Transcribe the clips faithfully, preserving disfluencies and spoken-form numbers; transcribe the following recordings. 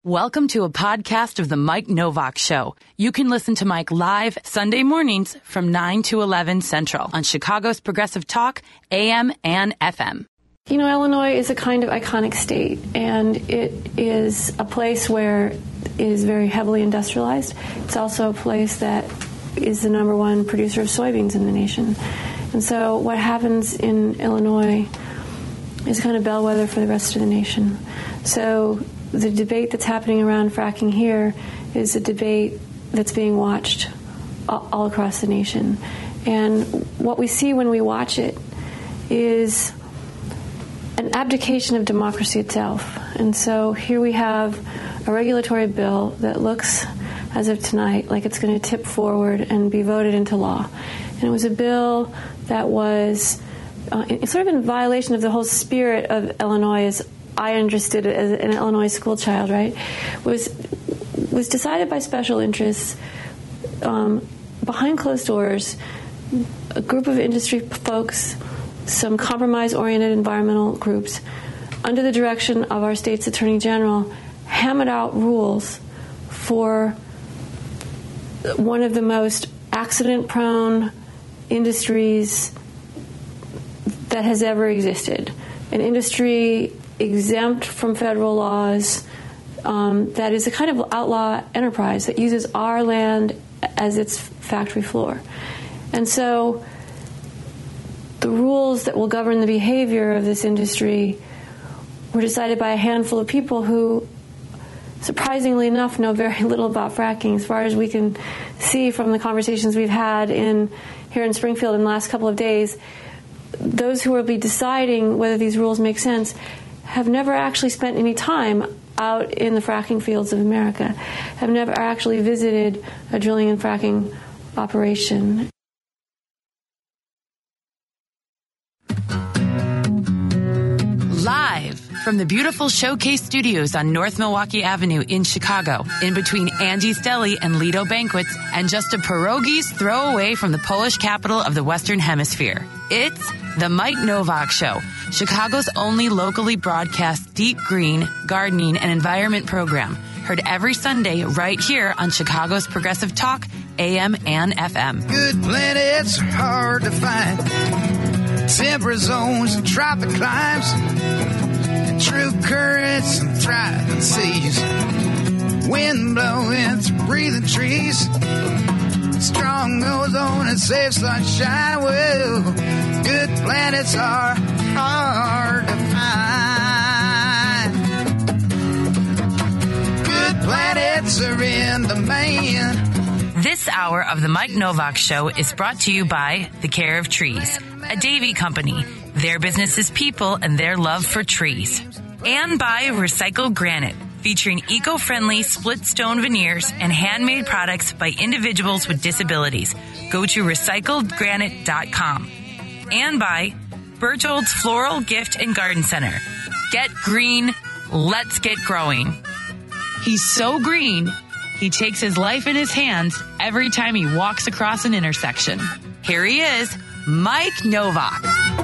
Welcome to a podcast of The Mike Novak Show. You can listen to Mike live Sunday mornings from nine to eleven Central on Chicago's Progressive Talk, A M and F M. You know, Illinois is a kind of iconic state, and it is a place where it is very heavily industrialized. It's also a place that is the number one producer of soybeans in the nation. And so what happens in Illinois is kind of bellwether for the rest of the nation. So the debate that's happening around fracking here is a debate that's being watched all across the nation. And what we see when we watch it is an abdication of democracy itself. And so here we have a regulatory bill that looks, as of tonight, like it's going to tip forward and be voted into law. And it was a bill that was uh, sort of in violation of the whole spirit of Illinois, as I understood it as an Illinois school child, right? Was was decided by special interests um, behind closed doors, a group of industry folks, some compromise-oriented environmental groups, under the direction of our state's attorney general, hammered out rules for one of the most accident-prone industries that has ever existed. An industry exempt from federal laws, um, that is a kind of outlaw enterprise that uses our land as its factory floor. And so the rules that will govern the behavior of this industry were decided by a handful of people who, surprisingly enough, know very little about fracking, as far as we can see from the conversations we've had in here in Springfield in the last couple of days. Those who will be deciding whether these rules make sense have never actually spent any time out in the fracking fields of America, have never actually visited a drilling and fracking operation. Live from the beautiful Showcase Studios on North Milwaukee Avenue in Chicago, in between Angie's Deli and Lido Banquets, and just a pierogi's throw away from the Polish capital of the Western Hemisphere. It's The Mike Novak Show, Chicago's only locally broadcast deep green, gardening, and environment program. Heard every Sunday right here on Chicago's Progressive Talk, A M and F M. Good planets are hard to find. Temperate zones and tropic climes. And true currents and thriving seas. Wind blowing through breathing trees. Strong ozone and safe sunshine. Well, good planets are hard to find. Good planets are in demand. This hour of the Mike Novak Show is brought to you by The Care of Trees, a Davy company. Their business is people and their love for trees. And by Recycled Granite, featuring eco-friendly split stone veneers and handmade products by individuals with disabilities. Go to recycled granite dot com. And by Berthold's Floral Gift and Garden Center. Get green, let's get growing. He's so green, he takes his life in his hands every time he walks across an intersection. Here he is, Mike Novak.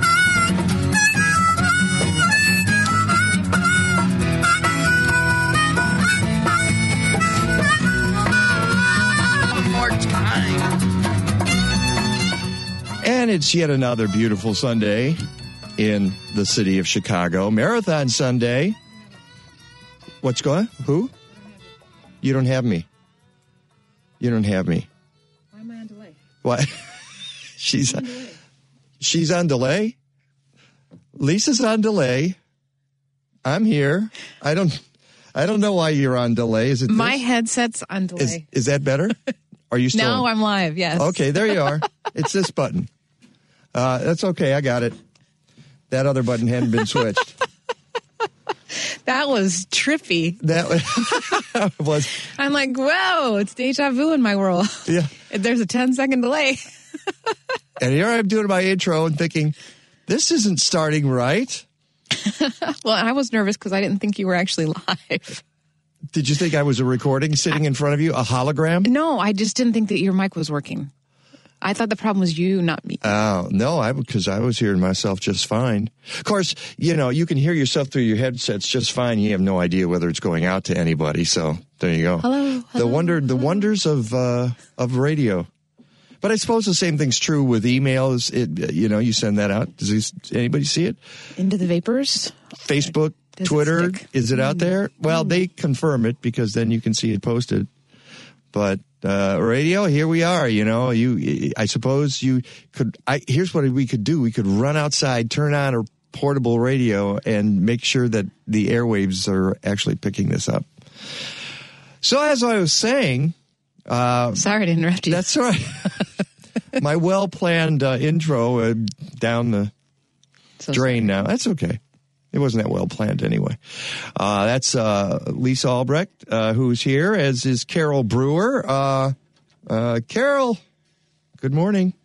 And it's yet another beautiful Sunday in the city of Chicago. Marathon Sunday. What's going on? Who? You don't have me. You don't have me. Why am I on delay? What? she's on delay. She's on delay? Lisa's on delay. I'm here. I don't I don't know why you're on delay. Is it My this? headset's on delay. Is, is that better? Are you still No, on? I'm live, yes. Okay, there you are. It's this button. Uh, that's okay. I got it. That other button hadn't been switched. That was trippy. That was. I'm like, whoa, it's deja vu in my world. Yeah. There's a ten second delay. And here I'm doing my intro and thinking, this isn't starting right. Well, I was nervous because I didn't think you were actually live. Did you think I was a recording sitting in front of you, a hologram? No, I just didn't think that your mic was working. I thought the problem was you, not me. Oh, no, I because I was hearing myself just fine. Of course, you know, you can hear yourself through your headsets just fine. You have no idea whether it's going out to anybody. So there you go. Hello. The hello, wonder, the hello. wonders of uh, of radio. But I suppose the same thing's true with emails. It, you know, you send that out. Does this, anybody see it? Into the vapors? Facebook, Does it Twitter, stick? is it out there? Well, they confirm it because then you can see it posted. But uh, radio, here we are. You know, you. I suppose you could. I, here's what we could do: we could run outside, turn on a portable radio, and make sure that the airwaves are actually picking this up. So, as I was saying, uh, Sorry to interrupt you. that's all right. My well-planned uh, intro uh, down the So drain now. That's okay. It wasn't that well planned anyway. Uh, that's uh, Lisa Albrecht, uh, who's here, as is Carol Brewer. Uh, uh, Carol, good morning.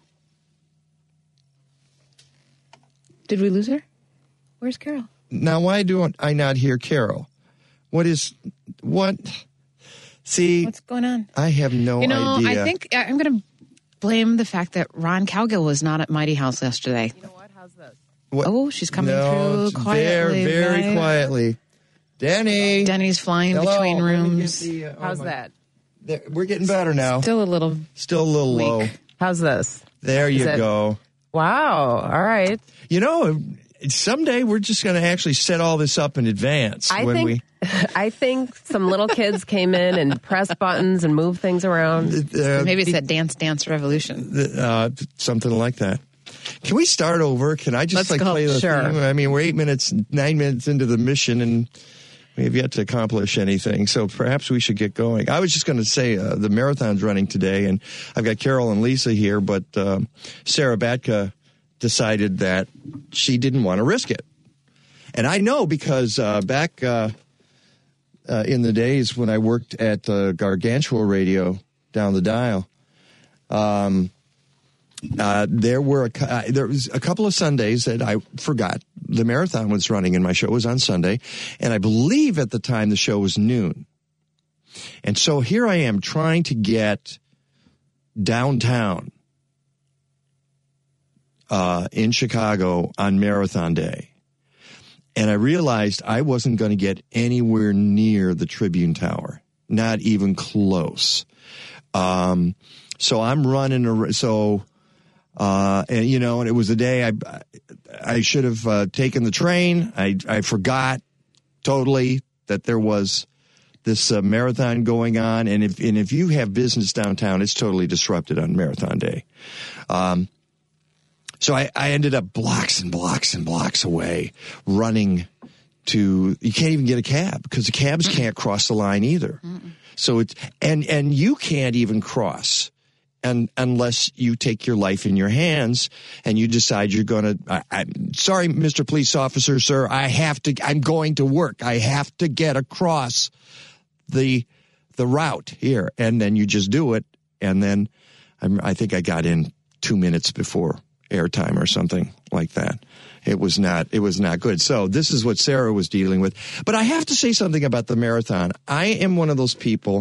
Did we lose her? Where's Carol? Now, why do I not hear Carol? What is, what? See, What's going on? I have no You know, idea. I think I- I'm going to blame the fact that Ron Cowgill was not at Mighty House yesterday. You know what? How's this? What- Oh, she's coming no, through it's quietly. Very, very right? quietly. Denny. Denny's flying Hello, between let me get rooms. the, uh, oh How's my- that? There, we're getting better now. Still a little. Still a little weak. low. How's this? There you Is it- go. Wow. All right. You know, someday we're just going to actually set all this up in advance. I when think we, I think some little kids came in and pressed buttons and moved things around. uh, Maybe it's that Dance Dance Revolution. uh, something like that. Can we start over? Can I just Let's like go. play the Sure. theme? I mean, we're eight minutes, nine minutes into the mission, and we have yet to accomplish anything. So perhaps we should get going. I was just going to say uh, the marathon's running today, and I've got Carol and Lisa here, but um, Sarah Batka decided that she didn't want to risk it. And I know because uh, back uh, uh, in the days when I worked at uh, Gargantua Radio down the dial, um, uh, there were a, cou- uh, there was a couple of Sundays that I forgot the marathon was running, and my show was on Sunday, and I believe at the time the show was noon. And so here I am trying to get downtown uh, in Chicago on Marathon Day. And I realized I wasn't going to get anywhere near the Tribune Tower, not even close. Um, so I'm running, a, so, uh, and you know, and it was a day I, I should have uh, taken the train. I, I forgot totally that there was this uh, marathon going on. And if, and if you have business downtown, it's totally disrupted on Marathon Day. Um, So I, I ended up blocks and blocks and blocks away running to, you can't even get a cab because the cabs can't cross the line either. Mm-mm. So it's, and, and you can't even cross and unless you take your life in your hands and you decide you're going to, I'm sorry, Mister Police Officer, sir, I have to, I'm going to work. I have to get across the, the route here. And then you just do it. And then I'm, I think I got in two minutes before airtime or something like that. It was not, it was not good. So this is what Sarah was dealing with. But I have to say something about the marathon. I am one of those people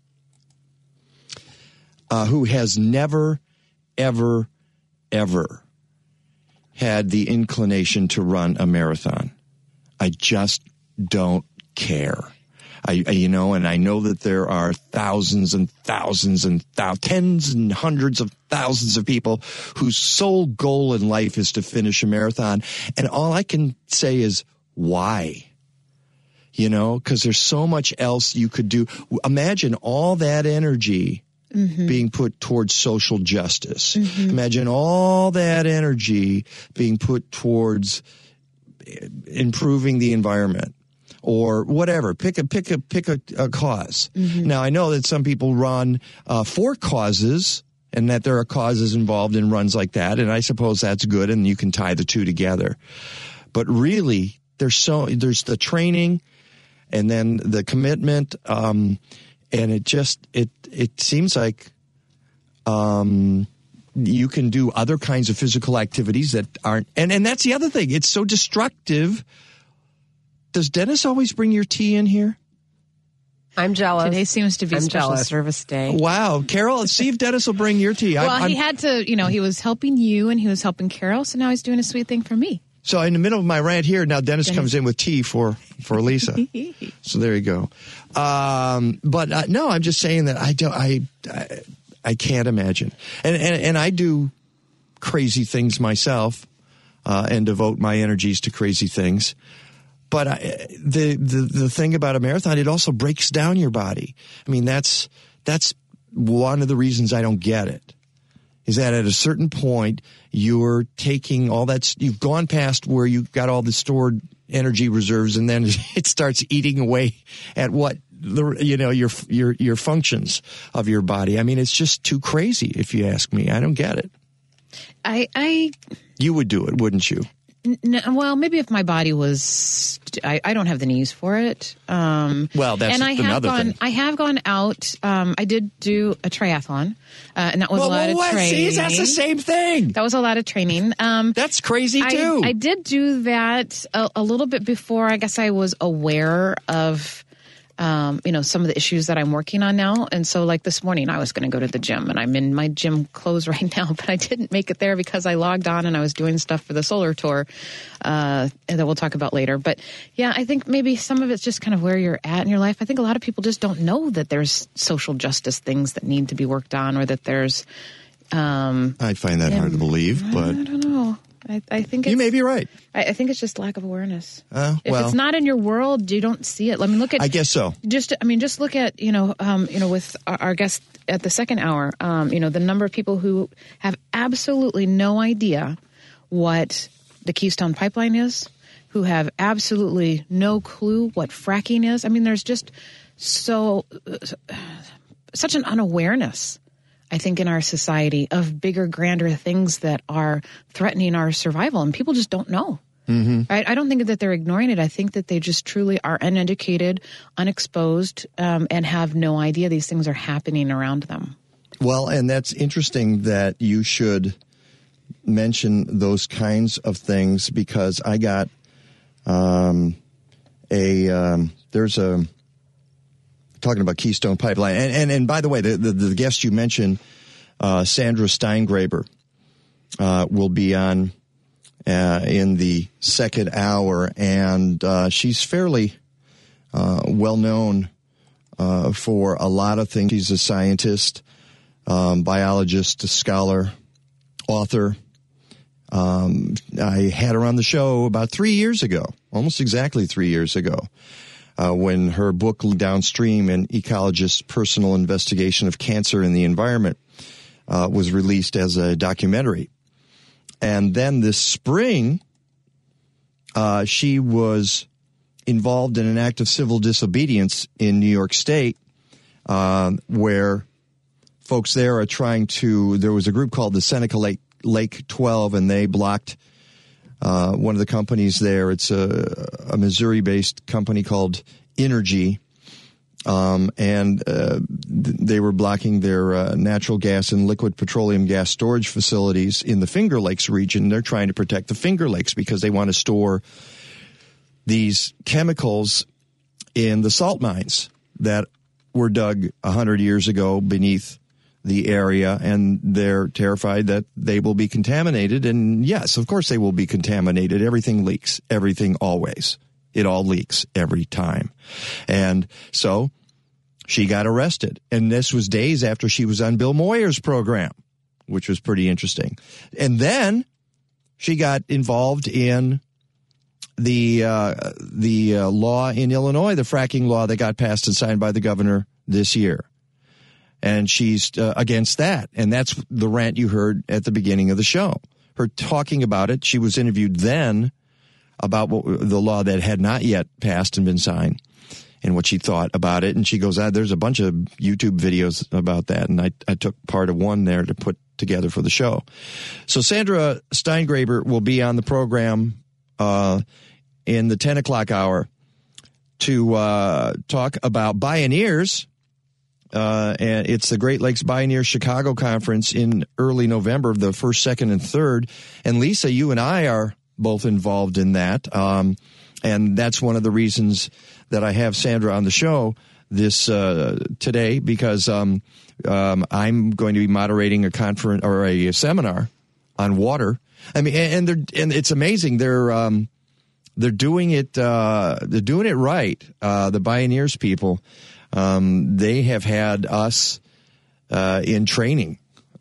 uh, who has never, ever, ever had the inclination to run a marathon. I just don't care. I, I, you know, and I know that there are thousands and thousands and thou- tens and hundreds of thousands of people whose sole goal in life is to finish a marathon. And all I can say is, why? You know, because there's so much else you could do. Imagine all that energy mm-hmm. being put towards social justice. Mm-hmm. Imagine all that energy being put towards improving the environment. Or whatever, pick a pick a pick a, a cause. Mm-hmm. Now I know that some people run uh, for causes, and that there are causes involved in runs like that, and I suppose that's good, and you can tie the two together. But really, there's so there's the training, and then the commitment, um, and it just it it seems like um, you can do other kinds of physical activities that aren't, and and that's the other thing. It's so destructive. Does Dennis always bring your tea in here? I'm jealous. Today seems to be I'm special jealous. service day. Wow. Carol, see if Dennis will bring your tea. I- Well, he I'm- had to, you know, he was helping you and he was helping Carol, so now he's doing a sweet thing for me. So in the middle of my rant here, now Dennis, Dennis. comes in with tea for, for Lisa. So there you go. Um, but uh, no, I'm just saying that I don't, I, I, I can't imagine. And, and, and I do crazy things myself, uh, and devote my energies to crazy things. But I, the, the, the thing about a marathon, it also breaks down your body. I mean, that's, that's one of the reasons I don't get it. Is that at a certain point, you're taking all that, you've gone past where you've got all the stored energy reserves, and then it starts eating away at what, the you know, your, your, your functions of your body. I mean, it's just too crazy, if you ask me. I don't get it. I, I, You would do it, wouldn't you? n- well, maybe if my body was, I, I don't have the knees for it. Um, Well, that's and I have another gone, thing. I have gone out. Um, I did do a triathlon, uh, and that was Well, a lot well, of what? training. See, that's the same thing. That was a lot of training. Um, That's crazy, too. I, I did do that a, a little bit before. I guess I was aware of, um, you know, some of the issues that I'm working on now. And so, like this morning, I was going to go to the gym, and I'm in my gym clothes right now, but I didn't make it there because I logged on and I was doing stuff for the solar tour, uh, and that we'll talk about later. But yeah, I think maybe some of it's just kind of where you're at in your life. I think a lot of people just don't know that there's social justice things that need to be worked on, or that there's, um, I find that hard to believe, but I don't know. I, I think it's, you may be right. I, I think it's just lack of awareness. Uh, if well, it's not in your world, you don't see it. Let me look at. I guess so. Just, I mean, just look at, you know, um, you know, with our, our guest at the second hour, um, you know, the number of people who have absolutely no idea what the Keystone Pipeline is, who have absolutely no clue what fracking is. I mean, there's just so uh, such an unawareness, I think, in our society of bigger, grander things that are threatening our survival, and people just don't know. Mm-hmm. Right? I don't think that they're ignoring it. I think that they just truly are uneducated, unexposed, um, and have no idea these things are happening around them. Well, and that's interesting that you should mention those kinds of things, because I got um, a um, there's a talking about Keystone Pipeline, and and, and by the way, the, the the guest you mentioned, uh, Sandra Steingraber, uh, will be on uh, in the second hour, and uh, she's fairly uh, well known uh, for a lot of things. She's a scientist, um, biologist, a scholar, author. Um, I had her on the show about three years ago, almost exactly three years ago, uh, when her book Downstream, an ecologist's personal investigation of cancer and the environment, uh, was released as a documentary. And then this spring, uh, she was involved in an act of civil disobedience in New York State, uh, where folks there are trying to, there was a group called the Seneca Lake Lake twelve, and they blocked uh, one of the companies there. It's a, a Missouri-based company called Energy, um, and uh, th- they were blocking their uh, natural gas and liquid petroleum gas storage facilities in the Finger Lakes region. They're trying to protect the Finger Lakes because they want to store these chemicals in the salt mines that were dug one hundred years ago beneath the area, and they're terrified that they will be contaminated. And yes, of course they will be contaminated. Everything leaks. Everything always. It all leaks every time. And so she got arrested. And this was days after she was on Bill Moyer's program, which was pretty interesting. And then she got involved in the uh, the uh, law in Illinois, the fracking law that got passed and signed by the governor this year. And she's uh, against that. And that's the rant you heard at the beginning of the show. Her talking about it. She was interviewed then about what, the law that had not yet passed and been signed, and what she thought about it. And she goes, ah, there's a bunch of YouTube videos about that. And I, I took part of one there to put together for the show. So Sandra Steingraber will be on the program uh, in the ten o'clock hour to uh, talk about Bioneers. Uh, and it's the Great Lakes Bioneer Chicago Conference in early November, the first, second, and third. And Lisa, you and I are both involved in that. Um, and that's one of the reasons that I have Sandra on the show this uh, today because um, um, I'm going to be moderating a conference or a seminar on water. I mean, and they're and it's amazing. They're um, they're doing it. Uh, they're doing it right. Uh, the Bioneers people. Um, they have had us uh, in training.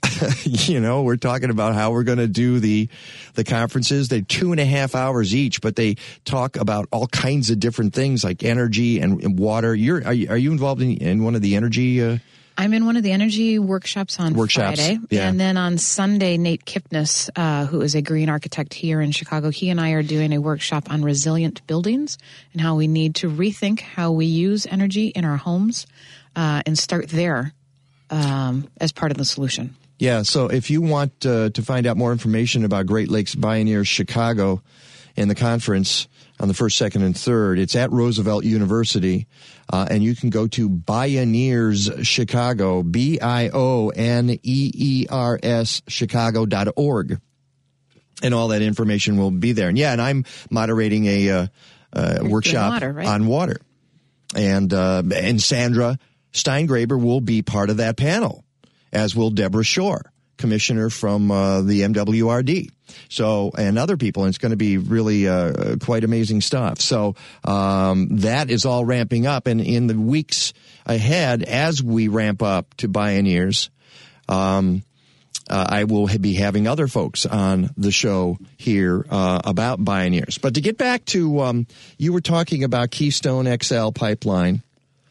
You know, we're talking about how we're going to do the the conferences. They're two and a half hours each, but they talk about all kinds of different things like energy and, and water. You're are you, are you involved in, in one of the energy? Uh, I'm in one of the energy workshops on workshops, Friday, yeah. And then on Sunday, Nate Kipnis, uh, who is a green architect here in Chicago, he and I are doing a workshop on resilient buildings and how we need to rethink how we use energy in our homes uh, and start there um, as part of the solution. Yeah, so if you want uh, to find out more information about Great Lakes Bioneers Chicago and the conference on the first, second, and third, it's at Roosevelt University, uh, and you can go to Bioneers Chicago, B I O N E E R S, Chicago dot org, and all that information will be there. And yeah, and I'm moderating a uh, uh, workshop water, right? on water, and uh, and Sandra Steingraber will be part of that panel, as will Deborah Shore, commissioner from uh, the M W R D. So, and other people, and it's going to be really uh, quite amazing stuff. So um, that is all ramping up, and in the weeks ahead, as we ramp up to Bioneers, um, uh, I will be having other folks on the show here uh, about Bioneers. But to get back to, um, you were talking about Keystone X L pipeline,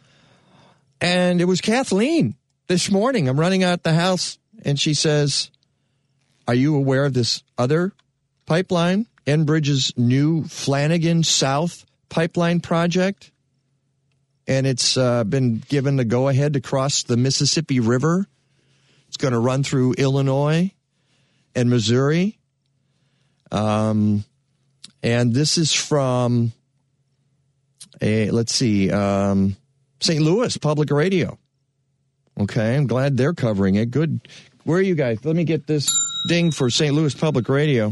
and it was Kathleen. This morning, I'm running out the house, and she says, are you aware of this other pipeline, Enbridge's new Flanagan South pipeline project? And it's uh, been given the go-ahead to cross the Mississippi River. It's going to run through Illinois and Missouri. Um, and this is from, a, let's see, um, Saint Louis Public Radio. Okay, I'm glad they're covering it. Good. Where are you guys? Let me get this ding for Saint Louis Public Radio.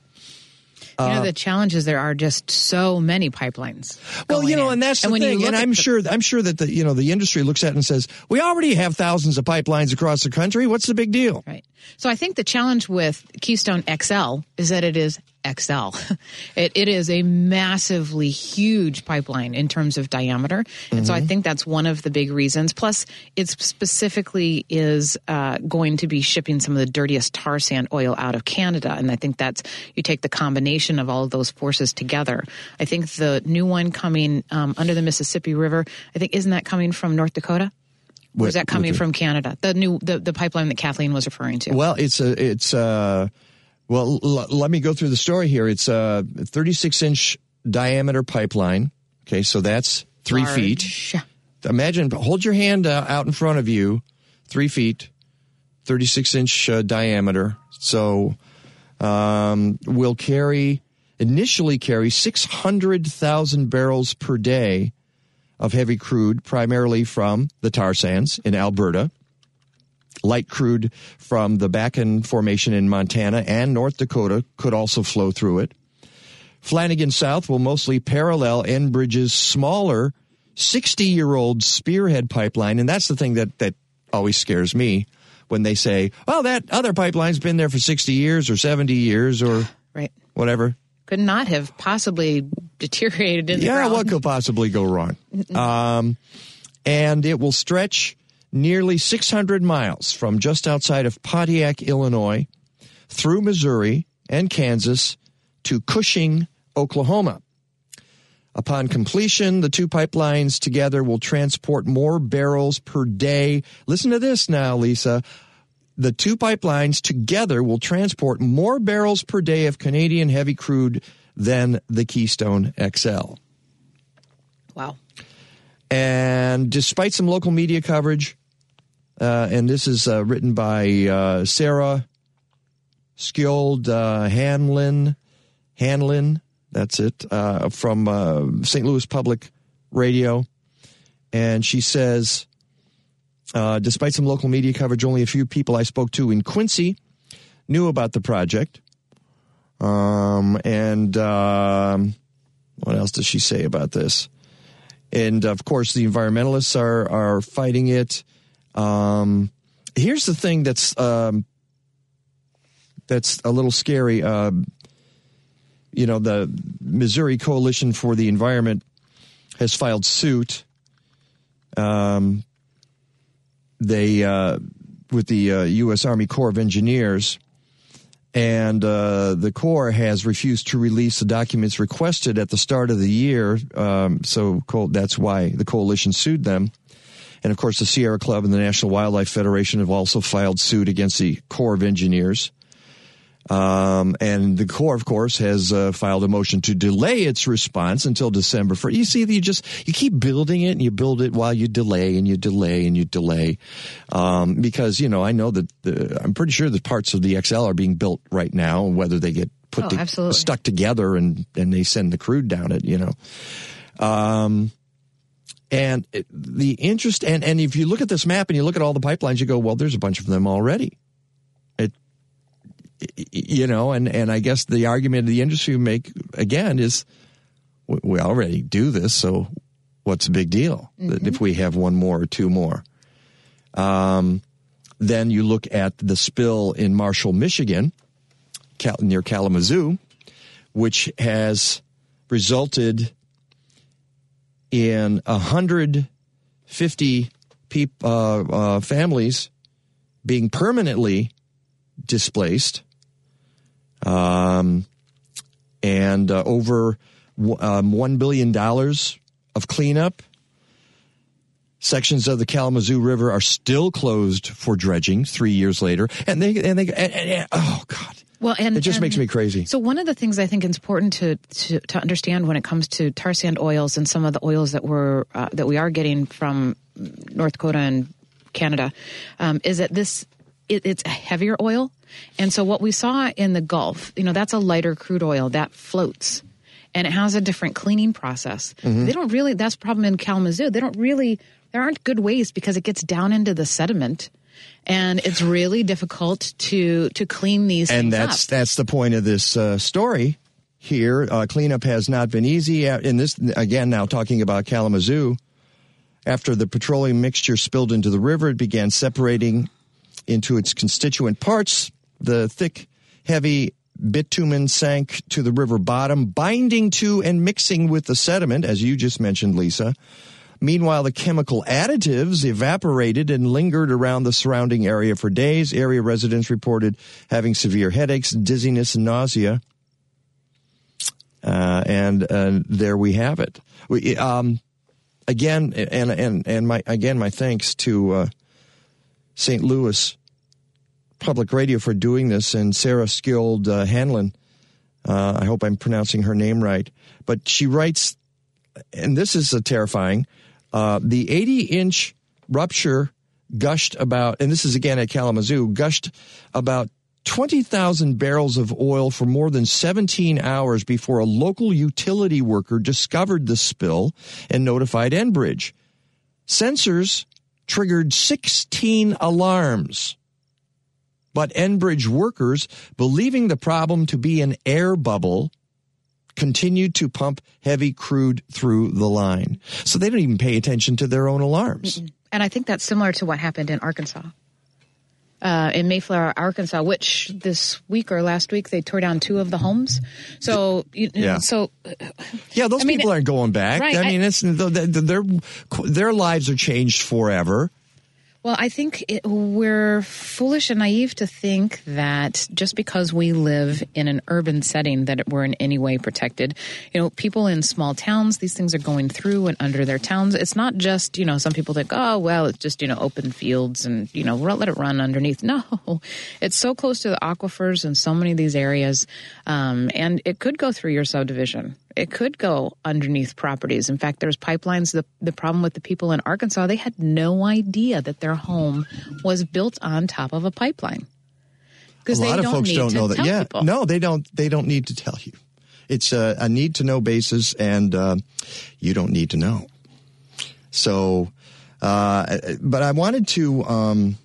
You know, Uh, the challenges there are just so many pipelines. Well, going you know, in. and that's the when you thing. look And at I'm the- sure, I'm sure that the, you know, the industry looks at it and says, we already have thousands of pipelines across the country. What's the big deal? Right. So I think the challenge with Keystone X L is that it is X L. It, it is a massively huge pipeline in terms of diameter. And mm-hmm. so I think that's one of the big reasons. Plus, it specifically is uh, going to be shipping some of the dirtiest tar sand oil out of Canada. And I think that's, you take the combination of all of those forces together. I think the new one coming um, under the Mississippi River, I think, isn't that coming from North Dakota? Or is that coming from Canada? The new the, the pipeline that Kathleen was referring to. Well, it's a it's uh well l- let me go through the story here. It's a thirty-six inch diameter pipeline. Okay, so that's three Large. feet. Imagine, hold your hand uh, out in front of you, three feet, thirty-six inch uh, diameter. So um, will carry initially carry six hundred thousand barrels per day of heavy crude, primarily from the tar sands in Alberta, light crude from the Bakken Formation in Montana and North Dakota could also flow through it. Flanagan South will mostly parallel Enbridge's smaller sixty-year-old Spearhead pipeline, and that's the thing that, that always scares me when they say, well, that other pipeline's been there for sixty years or seventy years or right. whatever. Could not have possibly deteriorated in the yeah, ground. what could possibly go wrong? Um, and it will stretch nearly six hundred miles from just outside of Pontiac, Illinois, through Missouri and Kansas to Cushing, Oklahoma. Upon completion, the two pipelines together will transport more barrels per day. Listen to this now, Lisa. The two pipelines together will transport more barrels per day of Canadian heavy crude than the Keystone X L. Wow. And despite some local media coverage, uh, and this is uh, written by uh, Sarah Skjold uh, Hanlon, Hanlon, that's it, uh, from uh, Saint Louis Public Radio. And she says, Uh, despite some local media coverage, only a few people I spoke to in Quincy knew about the project. Um, and um, what else does she say about this? And, of course, the environmentalists are, are fighting it. Um, here's the thing that's um, that's a little scary. Uh, you know, the Missouri Coalition for the Environment has filed suit. Um, they uh, with the uh, U S Army Corps of Engineers, and uh, the Corps has refused to release the documents requested at the start of the year. Um, so that's why the coalition sued them. And, of course, the Sierra Club and the National Wildlife Federation have also filed suit against the Corps of Engineers. Um, and the Corps, of course, has uh, filed a motion to delay its response until December first. You see, you just you keep building it, and you build it while you delay, and you delay, and you delay. Um, because, you know, I know that the, I'm pretty sure that parts of the X L are being built right now, whether they get put oh, to, stuck together and, and they send the crude down it, you know. Um, and it, the interest, and, and if you look at this map and you look at all the pipelines, you go, well, there's a bunch of them already. You know, and, and I guess the argument the industry make, again, is we already do this, so what's the big deal mm-hmm. if we have one more or two more? Um, then you look at the spill in Marshall, Michigan, Cal- near Kalamazoo, which has resulted in one hundred fifty peop- uh, uh, families being permanently displaced. Um, and uh, over um, one billion dollars of cleanup. Sections of the Kalamazoo River are still closed for dredging three years later. And they, and they, and, and, and, oh God. Well, and it just and makes me crazy. So one of the things I think is important to, to, to understand when it comes to tar sand oils and some of the oils that we're, uh, that we are getting from North Dakota and Canada, um, is that this, it, it's a heavier oil. And so what we saw in the Gulf, you know, that's a lighter crude oil that floats and it has a different cleaning process. Mm-hmm. They don't really, that's the problem in Kalamazoo. They don't really, there aren't good ways because it gets down into the sediment and it's really difficult to, to clean these and things that's, up. that's the point of this uh, story here. Uh, cleanup has not been easy. In this, again, now talking about Kalamazoo, after the petroleum mixture spilled into the river, it began separating into its constituent parts. The thick, heavy bitumen sank to the river bottom, binding to and mixing with the sediment, as you just mentioned, Lisa. Meanwhile, the chemical additives evaporated and lingered around the surrounding area for days. Area residents reported having severe headaches, dizziness, and nausea. Uh, and uh, there we have it. We, um, again, and and and my again, my thanks to uh, Saint Louis Public Radio for doing this, and Sarah Skilled uh, Hanlon. Uh, I hope I'm pronouncing her name right. But she writes, and this is uh, terrifying, uh, the eighty-inch rupture gushed about, and this is again at Kalamazoo, gushed about twenty thousand barrels of oil for more than seventeen hours before a local utility worker discovered the spill and notified Enbridge. Sensors triggered sixteen alarms. But Enbridge workers, believing the problem to be an air bubble, continued to pump heavy crude through the line. So they don't even pay attention to their own alarms. And I think that's similar to what happened in Arkansas. Uh, in Mayflower, Arkansas, which this week or last week they tore down two of the homes. So, you, yeah. so yeah, those I mean, people aren't going back. Right, I mean, I, it's their their lives are changed forever. Well, I think it, we're foolish and naive to think that just because we live in an urban setting that we're in any way protected. You know, people in small towns, these things are going through and under their towns. It's not just, you know, some people think, oh, well, it's just, you know, open fields and, you know, let it run underneath. No, it's so close to the aquifers in so many of these areas. Um, and it could go through your subdivision. It could go underneath properties. In fact, there's pipelines. The, the problem with the people in Arkansas, they had no idea that their home was built on top of a pipeline. A lot they of don't folks need don't to know that. tell Yeah, people. no, they don't. They don't need to tell you. It's a, a need to know basis, and uh, you don't need to know. So, uh, but I wanted to um,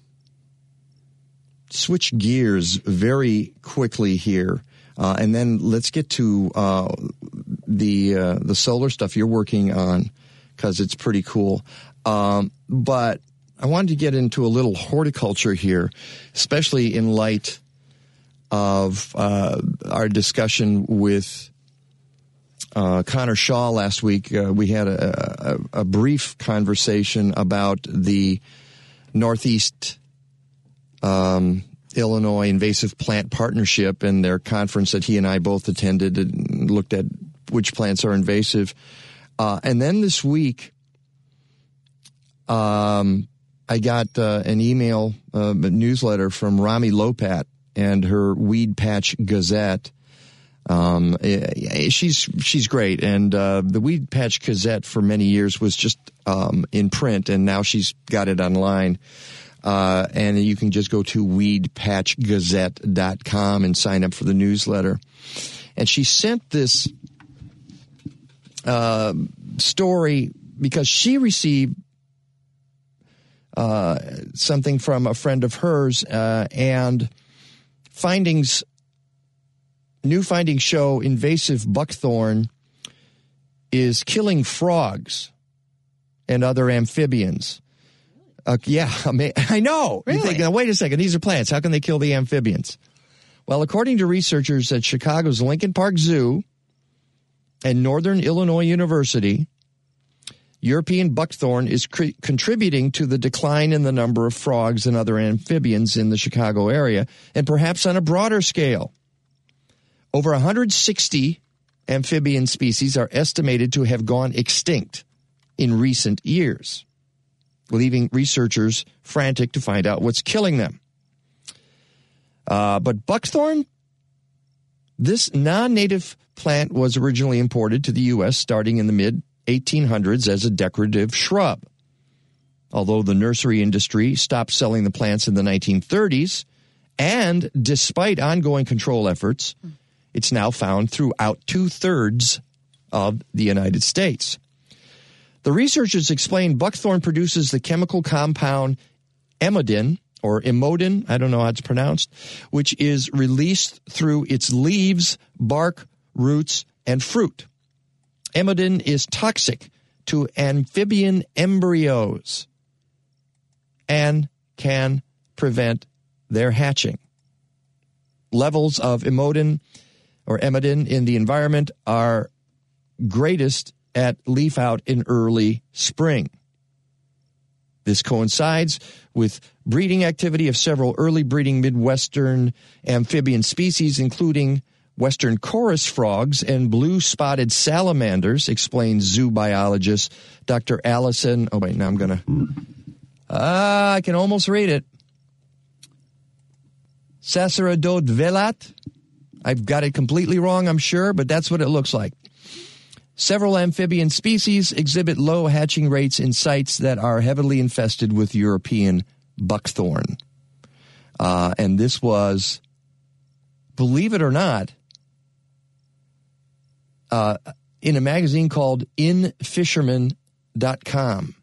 switch gears very quickly here. Uh, and then let's get to uh, the uh, the solar stuff you're working on because it's pretty cool. Um, but I wanted to get into a little horticulture here, especially in light of uh, our discussion with uh, Connor Shaw last week. Uh, we had a, a, a brief conversation about the Northeast um, Illinois Invasive Plant Partnership and their conference that he and I both attended and looked at which plants are invasive. Uh, and then this week, um, I got uh, an email, uh, newsletter from Rami Lopat and her Weed Patch Gazette. Um, she's she's great, and uh, the Weed Patch Gazette for many years was just um, in print, and now she's got it online. Uh, and you can just go to weed patch gazette dot com and sign up for the newsletter. And she sent this uh, story because she received uh, something from a friend of hers, uh, and findings, new findings show invasive buckthorn is killing frogs and other amphibians. Uh, yeah, I, mean, I know. Really? You're thinking, wait a second, these are plants. How can they kill the amphibians? Well, according to researchers at Chicago's Lincoln Park Zoo and Northern Illinois University, European buckthorn is cr- contributing to the decline in the number of frogs and other amphibians in the Chicago area, and perhaps on a broader scale. Over one hundred sixty amphibian species are estimated to have gone extinct in recent years, leaving researchers frantic to find out what's killing them. Uh, but buckthorn, this non-native plant was originally imported to the U S starting in the mid eighteen hundreds as a decorative shrub. Although the nursery industry stopped selling the plants in the nineteen thirties, and despite ongoing control efforts, it's now found throughout two-thirds of the United States. The researchers explain buckthorn produces the chemical compound emodin, or emodin, I don't know how it's pronounced, which is released through its leaves, bark, roots, and fruit. Emodin is toxic to amphibian embryos and can prevent their hatching. Levels of emodin or emodin in the environment are greatest at leaf out in early spring. This coincides with breeding activity of several early breeding Midwestern amphibian species, including western chorus frogs and blue-spotted salamanders, explains zoo biologist Doctor Allison. Oh, wait, now I'm going to... Ah, I can almost read it. Sacerdote-Velat. I've got it completely wrong, I'm sure, but that's what it looks like. Several amphibian species exhibit low hatching rates in sites that are heavily infested with European buckthorn. Uh, and this was, believe it or not, uh, in a magazine called in fisherman dot com.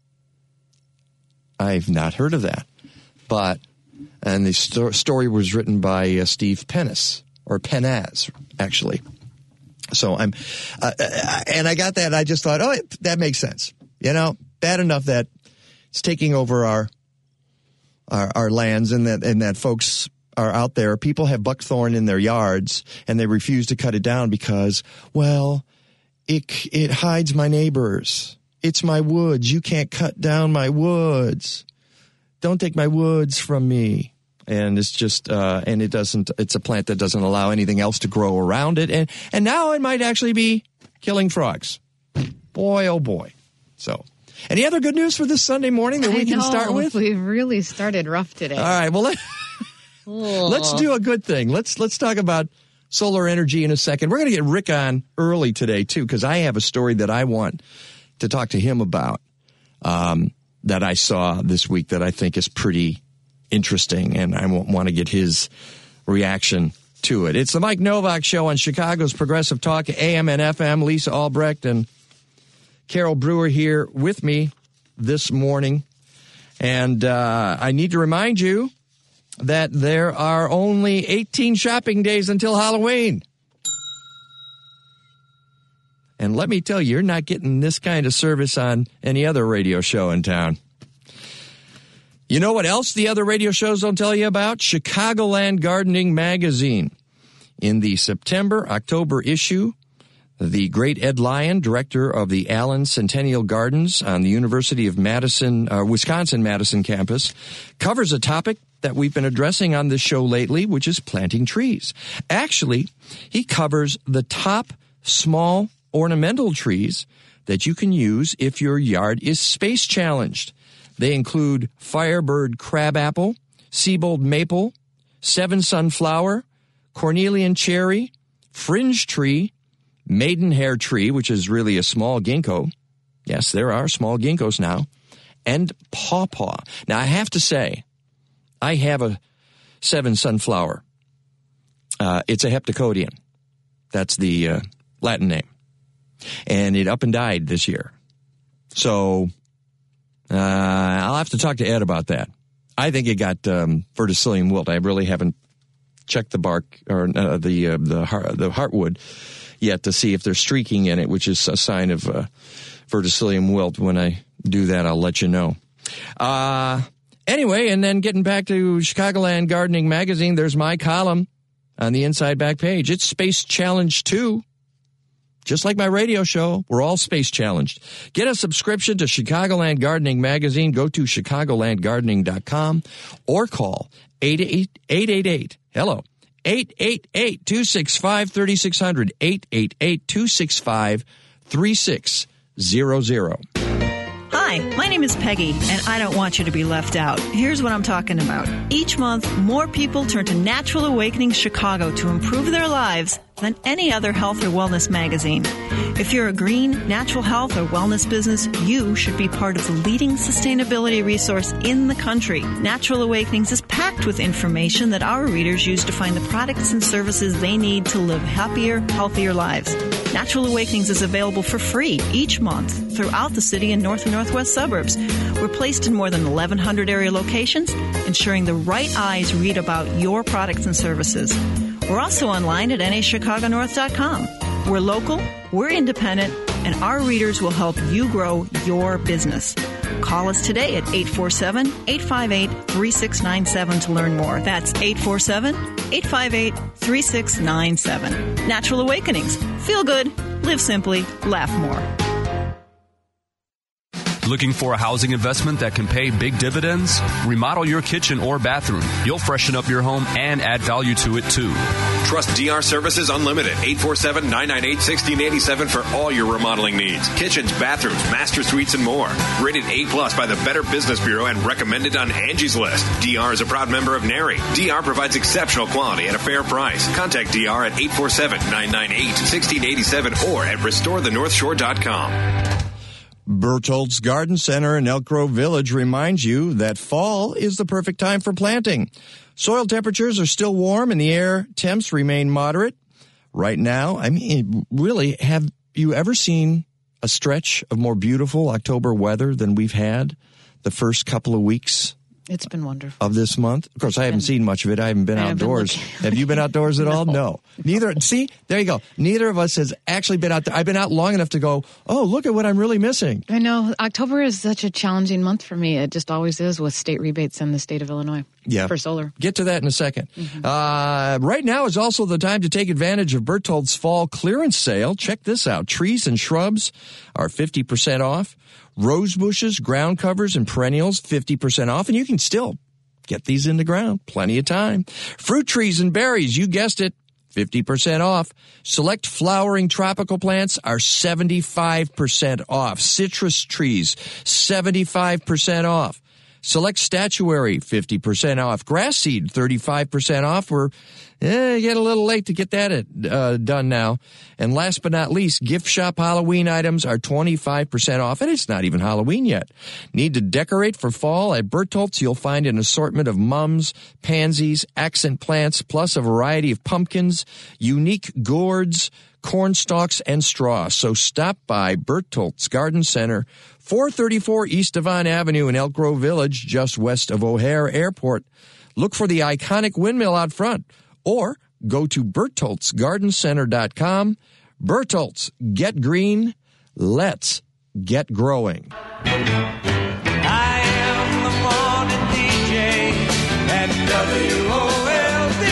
I've not heard of that. But, and the sto- story was written by uh, Steve Pennis, or Penaz, actually. So I'm, uh, and I got that, and I just thought, oh, that makes sense. You know, bad enough that it's taking over our, our, our lands, and that, and that folks are out there. People have buckthorn in their yards, and they refuse to cut it down because, well, it, it hides my neighbors. It's my woods. You can't cut down my woods. Don't take my woods from me. And it's just, uh, and it doesn't, it's a plant that doesn't allow anything else to grow around it. And, and now it might actually be killing frogs. Boy, oh boy. So, any other good news for this Sunday morning that we I can know, start with? We really started rough today. All right. Well, let, let's do a good thing. Let's, let's talk about solar energy in a second. We're going to get Rick on early today too, because I have a story that I want to talk to him about, um, that I saw this week that I think is pretty interesting, and I want to get his reaction to it. It's the Mike Novak Show on Chicago's Progressive Talk, A M and F M. Lisa Albrecht and Carol Brewer here with me this morning. And uh, I need to remind you that there are only eighteen shopping days until Halloween. And let me tell you, you're not getting this kind of service on any other radio show in town. You know what else the other radio shows don't tell you about? Chicagoland Gardening Magazine. In the September-October issue, the great Ed Lyon, director of the Allen Centennial Gardens on the University of Madison, uh, Wisconsin-Madison campus, covers a topic that we've been addressing on this show lately, which is planting trees. Actually, he covers the top small ornamental trees that you can use if your yard is space challenged. They include Firebird crabapple, Siebold maple, Seven sunflower, Cornelian cherry, fringe tree, maidenhair tree, which is really a small ginkgo. Yes, there are small ginkgos now, and pawpaw. Now, I have to say, I have a seven sunflower. Uh, it's a heptacodion. That's the uh, Latin name. And it up and died this year. So uh, I'll have to talk to Ed about that. I think it got um, verticillium wilt. I really haven't checked the bark or uh, the uh, the heart, the heartwood yet to see if there's streaking in it, which is a sign of uh, verticillium wilt. When I do that, I'll let you know. Uh, anyway, and then getting back to Chicagoland Gardening Magazine, there's my column on the inside back page. It's Space Challenge two. Just like my radio show, we're all space challenged. Get a subscription to Chicagoland Gardening Magazine. Go to chicagoland gardening dot com or call eight eight eight, hello, eight eight eight, two six five, three six zero zero, eight eight eight, two six five, three six zero zero. Hi, my name is Peggy, and I don't want you to be left out. Here's what I'm talking about. Each month, more people turn to Natural Awakening Chicago to improve their lives than any other health or wellness magazine. If you're a green, natural health, or wellness business, you should be part of the leading sustainability resource in the country. Natural Awakenings is packed with information that our readers use to find the products and services they need to live happier, healthier lives. Natural Awakenings is available for free each month throughout the city and north and northwest suburbs. We're placed in more than eleven hundred area locations, ensuring the right eyes read about your products and services. We're also online at N A Chicago North dot com. We're local, we're independent, and our readers will help you grow your business. Call us today at eight four seven, eight five eight, three six nine seven to learn more. That's eight four seven, eight five eight, three six nine seven. Natural Awakenings. Feel good, live simply, laugh more. Looking for a housing investment that can pay big dividends? Remodel your kitchen or bathroom. You'll freshen up your home and add value to it, too. Trust D R Services Unlimited, eight four seven, nine nine eight, one six eight seven for all your remodeling needs. Kitchens, bathrooms, master suites, and more. Rated A plus by the Better Business Bureau and recommended on Angie's List. D R is a proud member of NARI. D R provides exceptional quality at a fair price. Contact D R at eight four seven, nine nine eight, one six eight seven or at restore the north shore dot com. Bertholdt's Garden Center in Elk Grove Village reminds you that fall is the perfect time for planting. Soil temperatures are still warm and the air temps remain moderate. Right now, I mean, really, have you ever seen a stretch of more beautiful October weather than we've had the first couple of weeks? It's been wonderful. Of this month? Of course, I haven't seen much of it. I haven't been I haven't outdoors. been Have you been outdoors at no. all? No. Neither. See, there you go. Neither of us has actually been out there. I've been out long enough to go, oh, look at what I'm really missing. I know. October is such a challenging month for me. It just always is with state rebates in the state of Illinois. Yeah. For solar. Get to that in a second. Mm-hmm. Uh, right now is also the time to take advantage of Bertholdt's fall clearance sale. Check this out. Trees and shrubs are fifty percent off. Rose bushes, ground covers, and perennials, fifty percent off. And you can still get these in the ground. Plenty of time. Fruit trees and berries, you guessed it, fifty percent off. Select flowering tropical plants are seventy-five percent off. Citrus trees, seventy-five percent off. Select statuary, fifty percent off. Grass seed, thirty-five percent off. We're eh, get a little late to get that uh, done now. And last but not least, gift shop Halloween items are twenty-five percent off, and it's not even Halloween yet. Need to decorate for fall? At Bertholdt's, you'll find an assortment of mums, pansies, accent plants, plus a variety of pumpkins, unique gourds, corn stalks, and straw. So stop by Bertholdt's Garden Center, four thirty-four East Devon Avenue in Elk Grove Village, just west of O'Hare Airport. Look for the iconic windmill out front, or go to bertholdts garden center dot com. Bertoltz, get green. Let's get growing. I am the morning D J at W O L D.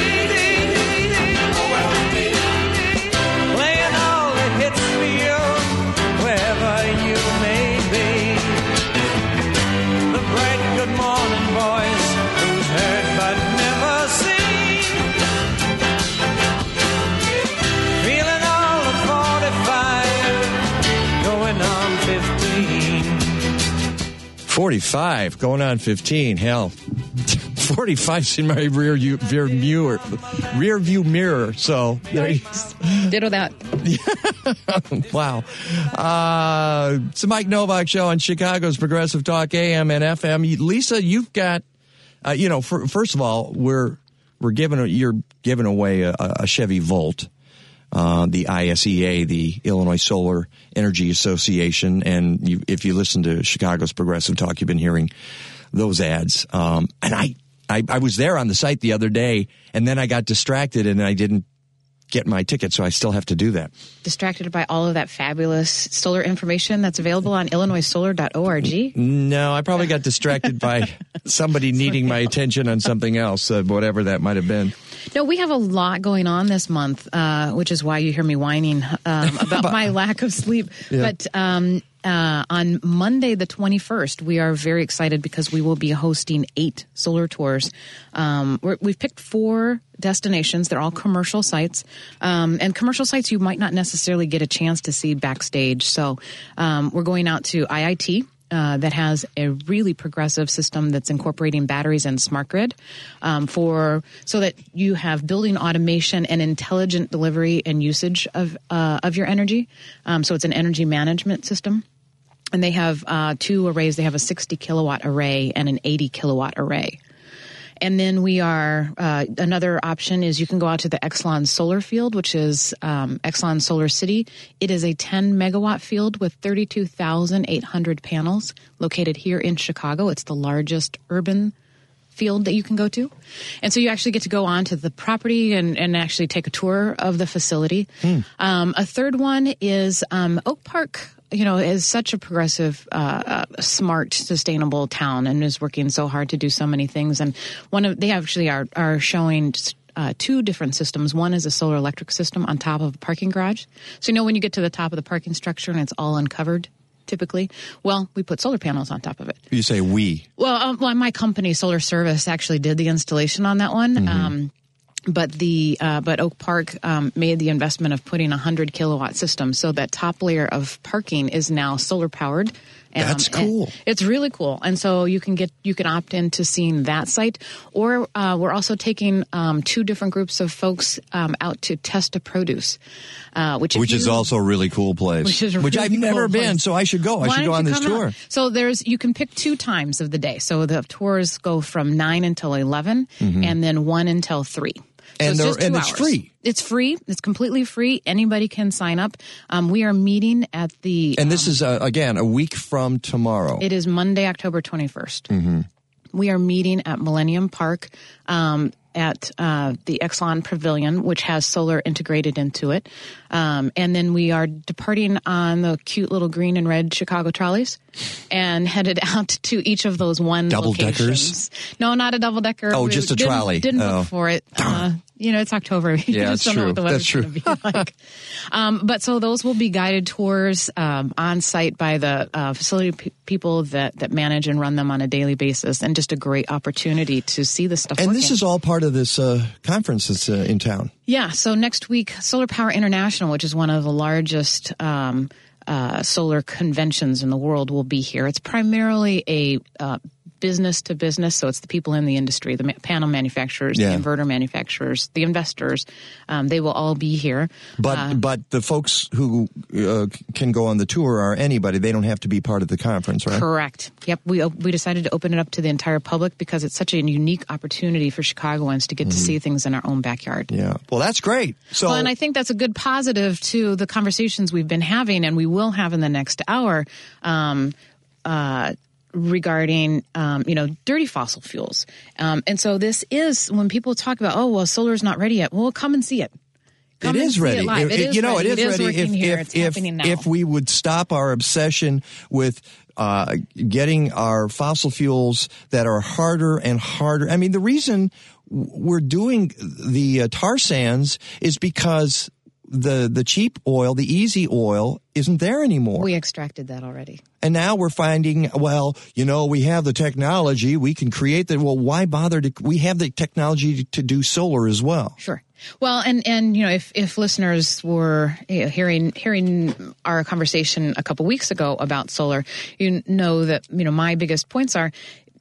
Playing all the hits for you, wherever you may be. The bright good morning voice, who's heard but never seen. Feeling all the forty-five, going on fifteen. forty-five, going on fifteen. Hell, forty-five's in my rear view, rear mirror, rear view mirror. So there you Ditto that. Wow. Uh, it's the Mike Novak Show on Chicago's Progressive Talk A M and F M. Lisa, you've got, uh, you know, for, first of all, we're we're giving a, you're giving away a, a Chevy Volt. Uh, the I S E A, the Illinois Solar Energy Association. And you, if you listen to Chicago's Progressive Talk, you've been hearing those ads. Um, and I, I, I was there on the site the other day, and then I got distracted and I didn't get my ticket, so I still have to do that. Distracted by all of that fabulous solar information that's available on illinois solar dot org? No, I probably got distracted by somebody needing my attention on something else, uh, whatever that might have been. No, we have a lot going on this month, uh, which is why you hear me whining um, about my lack of sleep. Yeah. But um, uh, on Monday, the twenty-first, we are very excited because we will be hosting eight solar tours. Um, we're, we've picked four destinations. They're all commercial sites. Um, and commercial sites you might not necessarily get a chance to see backstage. So um, we're going out to I I T. Uh, that has a really progressive system that's incorporating batteries and smart grid um, for so that you have building automation and intelligent delivery and usage of uh, of your energy. Um, so it's an energy management system. And they have uh, two arrays. They have a sixty kilowatt array and an eighty kilowatt array. And then we are, uh, another option is you can go out to the Exelon Solar Field, which is um, Exelon Solar City. It is a ten megawatt field with thirty-two thousand eight hundred panels located here in Chicago. It's the largest urban field that you can go to. And so you actually get to go onto the property and, and actually take a tour of the facility. Hmm. Um, a third one is um, Oak Park. You know, is such a progressive, uh, uh, smart, sustainable town and is working so hard to do so many things. And one of they actually are are showing uh, two different systems. One is a solar electric system on top of a parking garage. So you know when you get to the top of the parking structure and it's all uncovered, typically, well, we put solar panels on top of it. You say we? Well, um, well, my company, Solar Service, actually did the installation on that one. Mm-hmm. Um, But the uh, but Oak Park um, made the investment of putting a hundred kilowatt system, so that top layer of parking is now solar powered. Um, That's cool. It's really cool, and so you can get you can opt into seeing that site, or uh, we're also taking um, two different groups of folks um, out to Testa Produce, uh, which which you, is also a really cool place, which is a which really I've never cool been, place. so I should go. I Why should go on this tour. Out? So there's you can pick two times of the day. So the tours go from nine until eleven, mm-hmm. and then one until three. So and it's, just and two it's hours. free. It's free. It's completely free. Anybody can sign up. Um, we are meeting at the... And this um, is, uh, again, a week from tomorrow. It is Monday, October twenty-first. Mm-hmm. We are meeting at Millennium Park um, at uh, the Exelon Pavilion, which has solar integrated into it. Um, and then we are departing on the cute little green and red Chicago trolleys and headed out to each of those one double locations. Deckers? No, not a double decker. Oh, we just a didn't, trolley. Didn't oh. look for it. Uh, you know, it's October. You Yeah, just that's don't know true. what the weather's That's true. going to be like. um, but so those will be guided tours um, on site by the uh, facility pe- people that, that manage and run them on a daily basis, and just a great opportunity to see this stuff And working. this is all part of this uh, conference that's uh, in town. Yeah, so next week, Solar Power International, which is one of the largest um, uh, solar conventions in the world, will be here. It's primarily a uh, business to business, so it's the people in the industry, the ma- panel manufacturers, yeah. the inverter manufacturers, the investors. Um, they will all be here. But uh, but the folks who uh, can go on the tour are anybody. They don't have to be part of the conference, right? Correct. Yep. We we decided to open it up to the entire public because it's such a unique opportunity for Chicagoans to get mm-hmm. to see things in our own backyard. Yeah. Well, that's great. So, well, and I think that's a good positive to the conversations we've been having and we will have in the next hour. Um, uh, regarding, um, you know, dirty fossil fuels. Um, and so this is when people talk about, oh, well, solar's not ready yet. Well, come and see it. Come it and is see ready. It live. It, It- is you know, ready. it is ready. working If, here. if, It's if, happening now. if we would stop our obsession with uh, getting our fossil fuels that are harder and harder. I mean, the reason we're doing the uh, tar sands is because the the cheap oil, the easy oil, isn't there anymore. We extracted that already. And now we're finding, well, you know, we have the technology. We can create that. Well, why bother to? We have the technology to do solar as well. Sure. Well, and, and you know, if, if listeners were you know, hearing hearing our conversation a couple weeks ago about solar, you know that, you know, my biggest points are,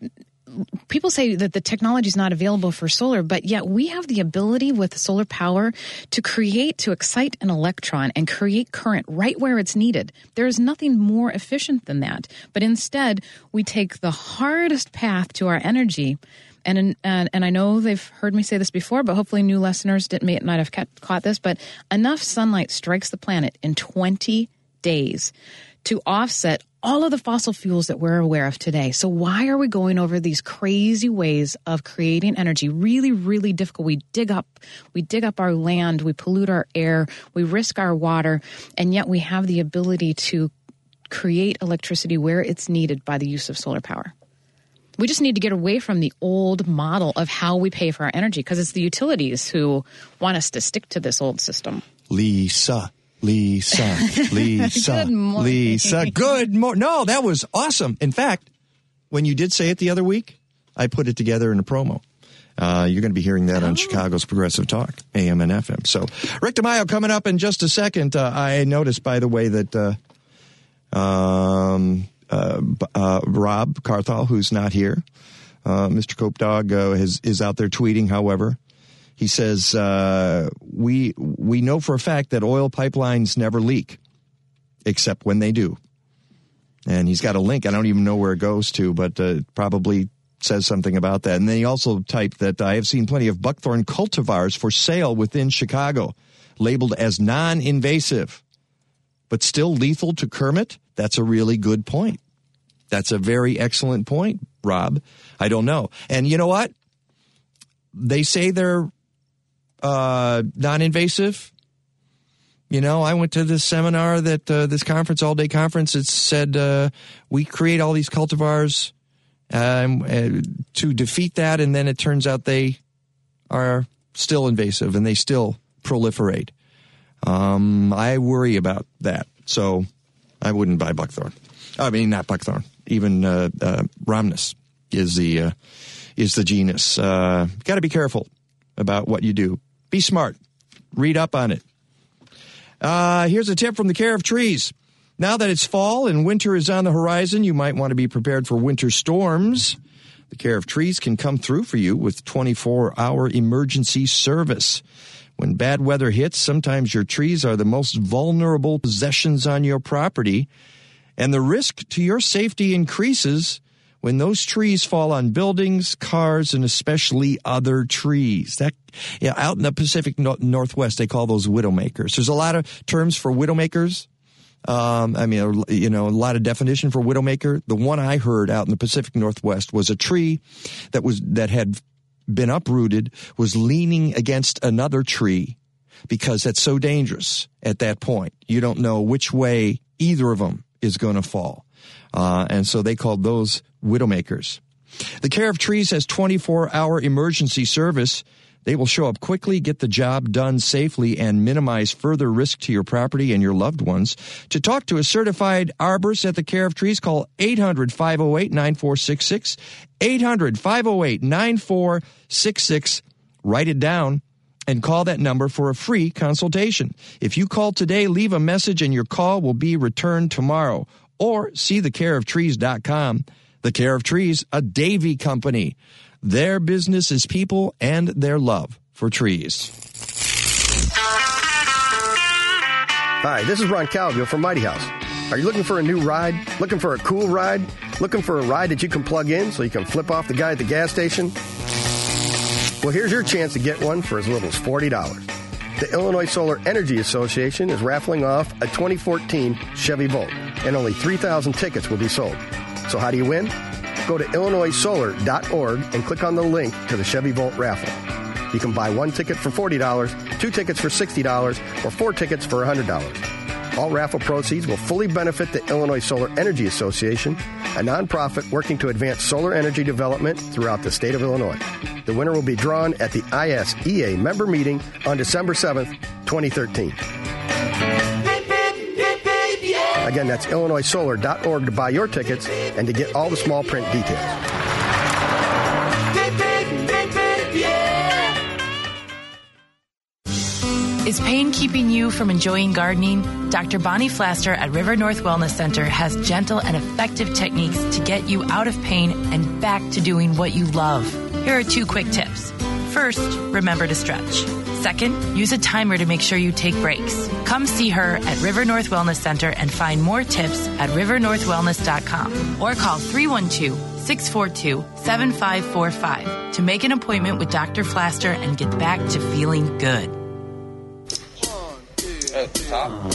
people say that the technology is not available for solar, but yet we have the ability with solar power to create, to excite an electron and create current right where it's needed. There is nothing more efficient than that. But instead, we take the hardest path to our energy. And, and and I know they've heard me say this before, but hopefully new listeners didn't may not have caught this. But enough sunlight strikes the planet in twenty days to offset all of the fossil fuels that we're aware of today. So why are we going over these crazy ways of creating energy? Really, really difficult. We dig up, we dig up our land, we pollute our air, we risk our water, and yet we have the ability to create electricity where it's needed by the use of solar power. We just need to get away from the old model of how we pay for our energy, because it's the utilities who want us to stick to this old system. Lisa. Lisa, Lisa, Good morning. Lisa. Good morning. No, that was awesome. In fact, when you did say it the other week, I put it together in a promo. Uh, you're going to be hearing that on oh. Chicago's Progressive Talk, A M and F M. So, Rick DeMaio coming up in just a second. Uh, I noticed, by the way, that uh, um, uh, uh, Rob Carthal, who's not here, uh, Mister Cope Dog, uh, is, is out there tweeting, however. He says, uh, we we know for a fact that oil pipelines never leak, except when they do. And he's got a link. I don't even know where it goes to, but uh, probably says something about that. And then he also typed that I have seen plenty of buckthorn cultivars for sale within Chicago, labeled as non-invasive, but still lethal to Kermit. That's a really good point. That's a very excellent point, Rob. I don't know. And you know what? They say they're Uh, non-invasive. You know, I went to this seminar that uh, this conference, all-day conference. It said uh, we create all these cultivars um, uh, to defeat that, and then it turns out they are still invasive and they still proliferate. Um, I worry about that, so I wouldn't buy buckthorn. I mean, not buckthorn. Even uh, uh, Rhamnus is the uh, is the genus. Uh, got to be careful about what you do. Be smart. Read up on it. Uh, here's a tip from the Care of Trees. Now that it's fall and winter is on the horizon, you might want to be prepared for winter storms. The Care of Trees can come through for you with twenty-four hour emergency service. When bad weather hits, sometimes your trees are the most vulnerable possessions on your property, and the risk to your safety increases when those trees fall on buildings, cars, and especially other trees. That, yeah, out in the Pacific no- Northwest, they call those widowmakers. There's a lot of terms for widowmakers. Um, I mean, you know, a lot of definition for widowmaker. The one I heard out in the Pacific Northwest was a tree that was that had been uprooted, was leaning against another tree, because that's so dangerous at that point. You don't know which way either of them is going to fall. Uh, and so they called those widowmakers. The Care of Trees has twenty-four hour emergency service. They will show up quickly, get the job done safely, and minimize further risk to your property and your loved ones. To talk to a certified arborist at the Care of Trees, call eight hundred, five oh eight, nine four six six, eight hundred, five oh eight, nine four six six. Write it down and call that number for a free consultation. If you call today, leave a message and your call will be returned tomorrow. Or see the care of trees dot com. The Care of Trees, a Davy company. Their business is people and their love for trees. Hi, this is Ron Calville from Mighty House. Are you looking for a new ride? Looking for a cool ride? Looking for a ride that you can plug in so you can flip off the guy at the gas station? Well, here's your chance to get one for as little as forty dollars. The Illinois Solar Energy Association is raffling off a twenty fourteen Chevy Volt, and only three thousand tickets will be sold. So how do you win? Go to illinois solar dot org and click on the link to the Chevy Volt raffle. You can buy one ticket for forty dollars, two tickets for sixty dollars, or four tickets for one hundred dollars. All raffle proceeds will fully benefit the Illinois Solar Energy Association, a nonprofit working to advance solar energy development throughout the state of Illinois. The winner will be drawn at the I S E A member meeting on December seventh, twenty thirteen. Again, that's illinois solar dot org to buy your tickets and to get all the small print details. Is pain keeping you from enjoying gardening? Doctor Bonnie Flaster at River North Wellness Center has gentle and effective techniques to get you out of pain and back to doing what you love. Here are two quick tips. First, remember to stretch. Second, use a timer to make sure you take breaks. Come see her at River North Wellness Center and find more tips at river north wellness dot com or call three one two, six four two, seven five four five to make an appointment with Doctor Flaster and get back to feeling good. At the top.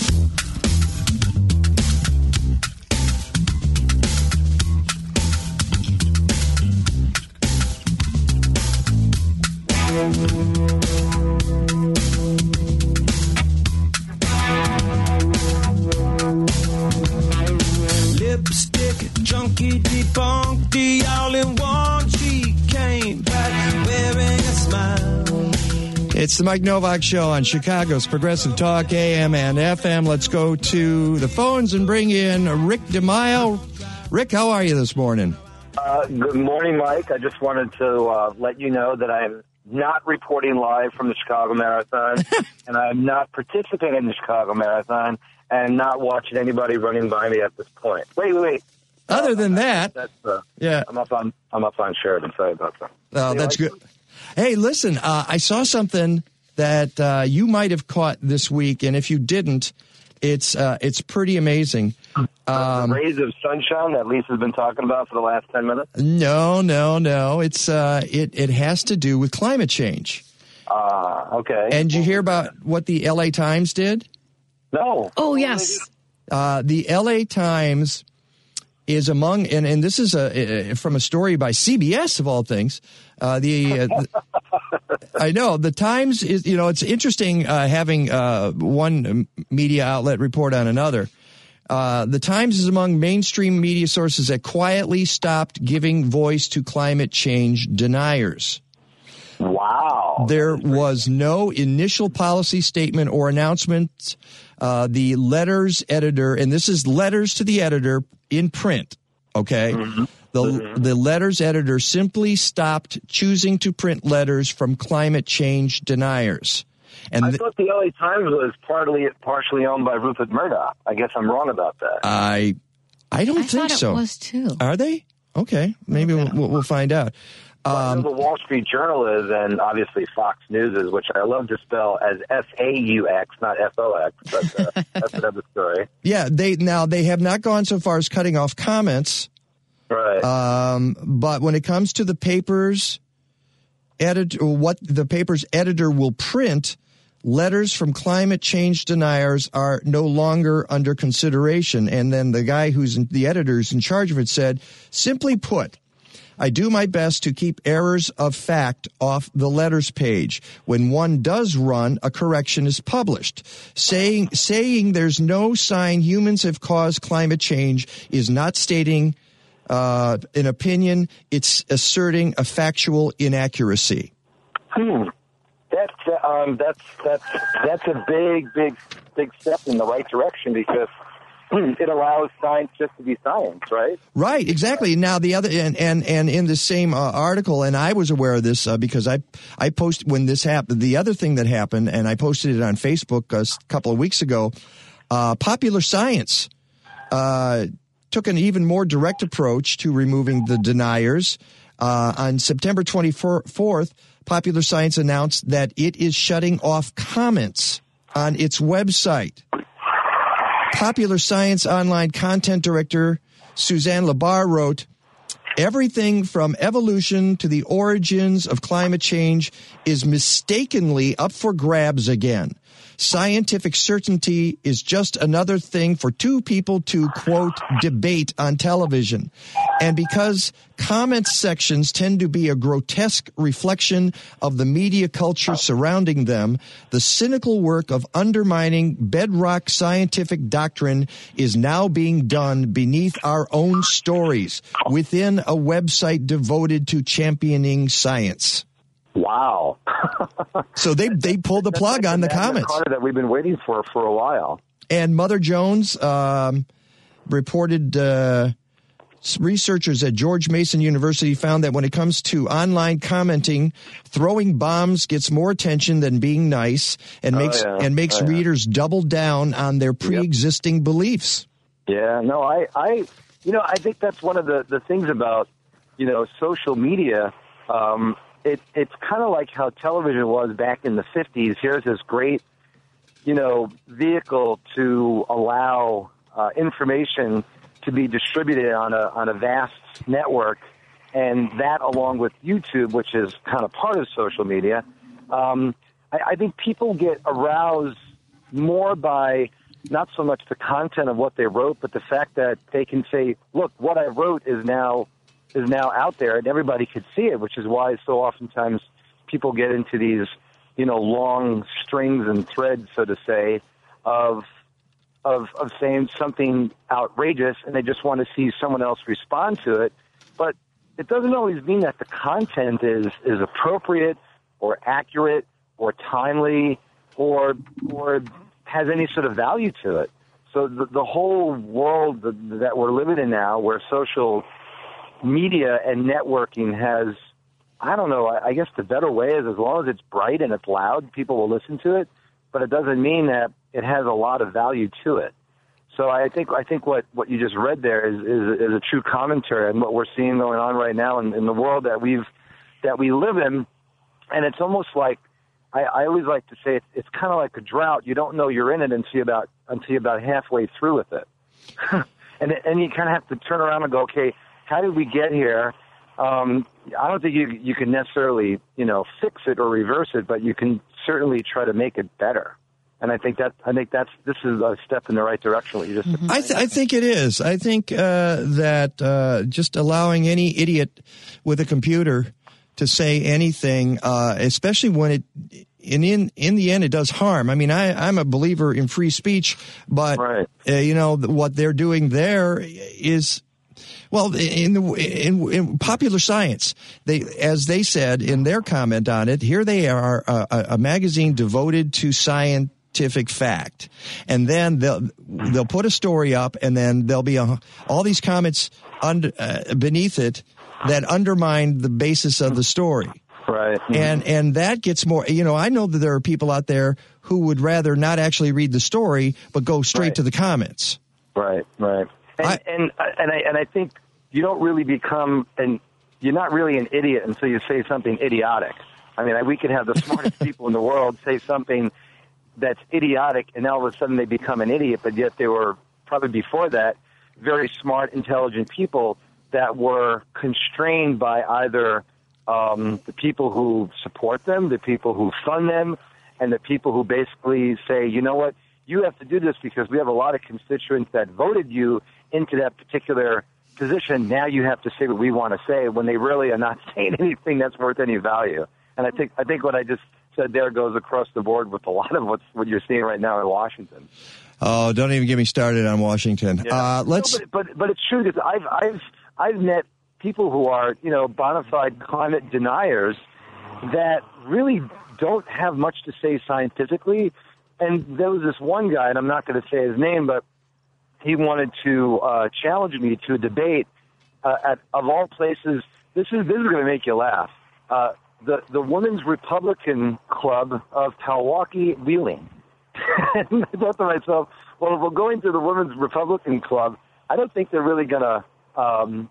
Lipstick, junkie, debunked, all in one. She came back wearing a smile. It's the Mike Novak Show on Chicago's Progressive Talk, A M and F M. Let's go to the phones and bring in Rick DeMaio. Rick, how are you this morning? Uh, good morning, Mike. I just wanted to uh, let you know that I'm not reporting live from the Chicago Marathon, and I'm not participating in the Chicago Marathon, and not watching anybody running by me at this point. Wait, wait, wait. Other than that, that's, uh, yeah, I'm up on I'm up on Sheridan. Sorry about that. Oh, that's good. Hey, listen, uh, I saw something that uh, you might have caught this week, and if you didn't, it's uh, it's pretty amazing. Um, the rays of sunshine that Lisa's been talking about for the last ten minutes? No, no, no. It's uh, it it has to do with climate change. Ah, uh, okay. And did you hear about what the L A Times did? No. Oh, yes. Uh, the L A Times is among, and, and this is a, a from a story by C B S of all things. Uh, the, uh, the I know the Times is, you know, it's interesting uh, having uh, one media outlet report on another. Uh, the Times is among mainstream media sources that quietly stopped giving voice to climate change deniers. Wow. There was no initial policy statement or announcement. Uh, the letters editor, and this is letters to the editor in print, okay? Mm-hmm. The, mm-hmm. the letters editor simply stopped choosing to print letters from climate change deniers. And I th- thought the L A Times was partly partially owned by Rupert Murdoch. I guess I'm wrong about that. I I don't I think thought so. It was too. Are they? Okay, maybe okay. we'll, we'll find out. Well, I Um, know the Wall Street Journal is, and obviously Fox News is, which I love to spell as S A U X, not F O X, but uh, that's another story. yeah, they now they have not gone so far as cutting off comments. Right. Um, but when it comes to the paper's edit, what the paper's editor will print, letters from climate change deniers are no longer under consideration. And then the guy who's in, the editor who's in charge of it said, simply put, I do my best to keep errors of fact off the letters page. When one does run, a correction is published. Saying saying there's no sign humans have caused climate change is not stating uh, an opinion. It's asserting a factual inaccuracy. Hmm. That's um. That's that's that's a big, big, big step in the right direction because it allows science just to be science, right? Right, exactly. Now the other and and, and in the same uh, article, and I was aware of this uh, because I I posted when this happened. The other thing that happened, and I posted it on Facebook a couple of weeks ago. Uh, Popular Science uh, took an even more direct approach to removing the deniers. Uh, on September twenty-fourth, Popular Science announced that it is shutting off comments on its website. Popular Science online content director Suzanne Labar wrote, everything from evolution to the origins of climate change is mistakenly up for grabs again. Scientific certainty is just another thing for two people to, quote, debate on television. And because comment sections tend to be a grotesque reflection of the media culture surrounding them, the cynical work of undermining bedrock scientific doctrine is now being done beneath our own stories within a website devoted to championing science. Wow. So they they pulled the plug like on the Magna comments. Carta that we've been waiting for for a while. And Mother Jones um, reported uh, researchers at George Mason University found that when it comes to online commenting, throwing bombs gets more attention than being nice and Oh, makes yeah. and makes Oh, yeah. readers double down on their pre-existing beliefs. Yeah, no, I, I, you know, I think that's one of the, the things about, you know, social media. Um, it, it's kind of like how television was back in the fifties. Here's this great, you know, vehicle to allow uh, information to be distributed on a on a vast network, and that along with YouTube, which is kind of part of social media. Um, I, I think people get aroused more by not so much the content of what they wrote, but the fact that they can say, look, what I wrote is now is now out there and everybody could see it, which is why so oftentimes people get into these, you know, long strings and threads, so to say, of of of saying something outrageous, and they just want to see someone else respond to it. But it doesn't always mean that the content is is appropriate or accurate or timely or or has any sort of value to it. So the, the whole world that, that we're living in now, where social media and networking has, I don't know, I, I guess the better way is as long as it's bright and it's loud, people will listen to it, but it doesn't mean that it has a lot of value to it. So I think I think what, what you just read there is, is, is a true commentary on what we're seeing going on right now in, in the world that we've that we live in, and it's almost like, I, I always like to say it's, it's kind of like a drought. You don't know you're in it until you're about until you're about halfway through with it, and and you kind of have to turn around and go, okay, how did we get here? Um, I don't think you you can necessarily you know fix it or reverse it, but you can certainly try to make it better. And I think that I think that's this is a step in the right direction. What you just Mm-hmm. I, th- I think it is. I think uh, that uh, just allowing any idiot with a computer to say anything, uh, especially when it, in, in in the end, it does harm. I mean, I, I'm a believer in free speech, but right. uh, you know what they're doing there is, well, in the in, in popular science, they as they said in their comment on it, here they are, a, a magazine devoted to scientific fact, and then they'll they'll put a story up, and then there'll be a, all these comments under, uh, beneath it that undermine the basis of the story. Right. Mm-hmm. And and that gets more, you know, I know that there are people out there who would rather not actually read the story, but go straight right. to the comments. Right, right. And, I, and, and, I, and I think you don't really become, an, you're not really an idiot until you say something idiotic. I mean, we could have the smartest people in the world say something that's idiotic, and all of a sudden they become an idiot, but yet they were probably before that very smart, intelligent people that were constrained by either um, the people who support them, the people who fund them, and the people who basically say, you know what, you have to do this because we have a lot of constituents that voted you into that particular position. Now you have to say what we want to say when they really are not saying anything that's worth any value. And I think I think what I just said there goes across the board with a lot of what's, what you're seeing right now in Washington. Oh, don't even get me started on Washington. Yeah. Uh, let's. No, but, but but it's true because I've I've I've met people who are you know bona fide climate deniers that really don't have much to say scientifically. And there was this one guy, and I'm not going to say his name, but he wanted to uh, challenge me to a debate uh, at of all places. This is this is going to make you laugh. Uh, the the Women's Republican Club of Milwaukee, Wheeling. And I thought to myself, well, if we're going to the Women's Republican Club, I don't think they're really going to um,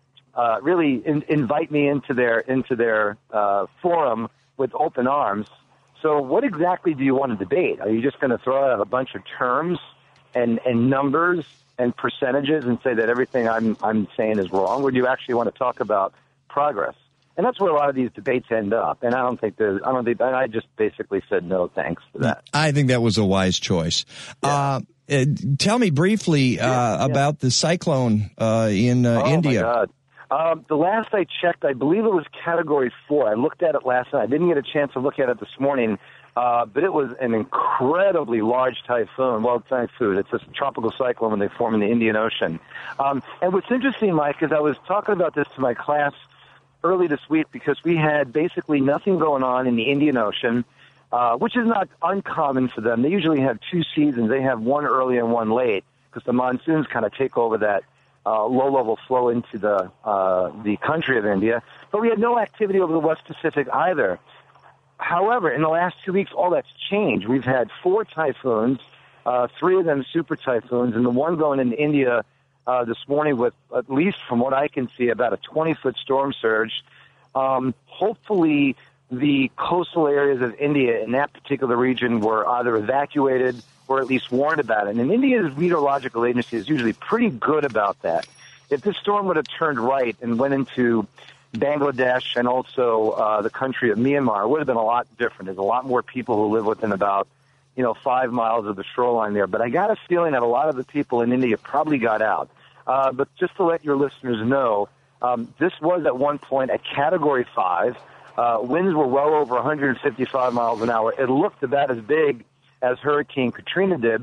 uh, really in, invite me into their into their uh, forum with open arms. So what exactly do you want to debate? Are you just going to throw out a bunch of terms and, and numbers and percentages and say that everything I'm I'm saying is wrong? Or do you actually want to talk about progress? And that's where a lot of these debates end up. And I don't think there's, I don't think, I just basically said no thanks to that. I think that was a wise choice. Yeah. Uh, uh, tell me briefly uh, yeah, yeah. about the cyclone uh, in uh, oh, India. My God. Um, the last I checked, I believe it was Category four. I looked at it last night. I didn't get a chance to look at it this morning, uh, but it was an incredibly large typhoon. Well, typhoon. It's a tropical cyclone when they form in the Indian Ocean. Um, and what's interesting, Mike, is I was talking about this to my class early this week because we had basically nothing going on in the Indian Ocean, uh, which is not uncommon for them. They usually have two seasons. They have one early and one late because the monsoons kind of take over that Uh, low-level flow into the uh, the country of India, but we had no activity over the West Pacific either. However, in the last two weeks, all that's changed. We've had four typhoons, uh, three of them super typhoons, and the one going into India uh, this morning with, at least from what I can see, about a twenty-foot storm surge. Um, hopefully, the coastal areas of India in that particular region were either evacuated or at least warned about it. And India's meteorological agency is usually pretty good about that. If this storm would have turned right and went into Bangladesh and also uh, the country of Myanmar, it would have been a lot different. There's a lot more people who live within about, you know, five miles of the shoreline there. But I got a feeling that a lot of the people in India probably got out. Uh, but just to let your listeners know, um, this was at one point a Category five. Uh, winds were well over one hundred fifty-five miles an hour. It looked about as big as Hurricane Katrina did.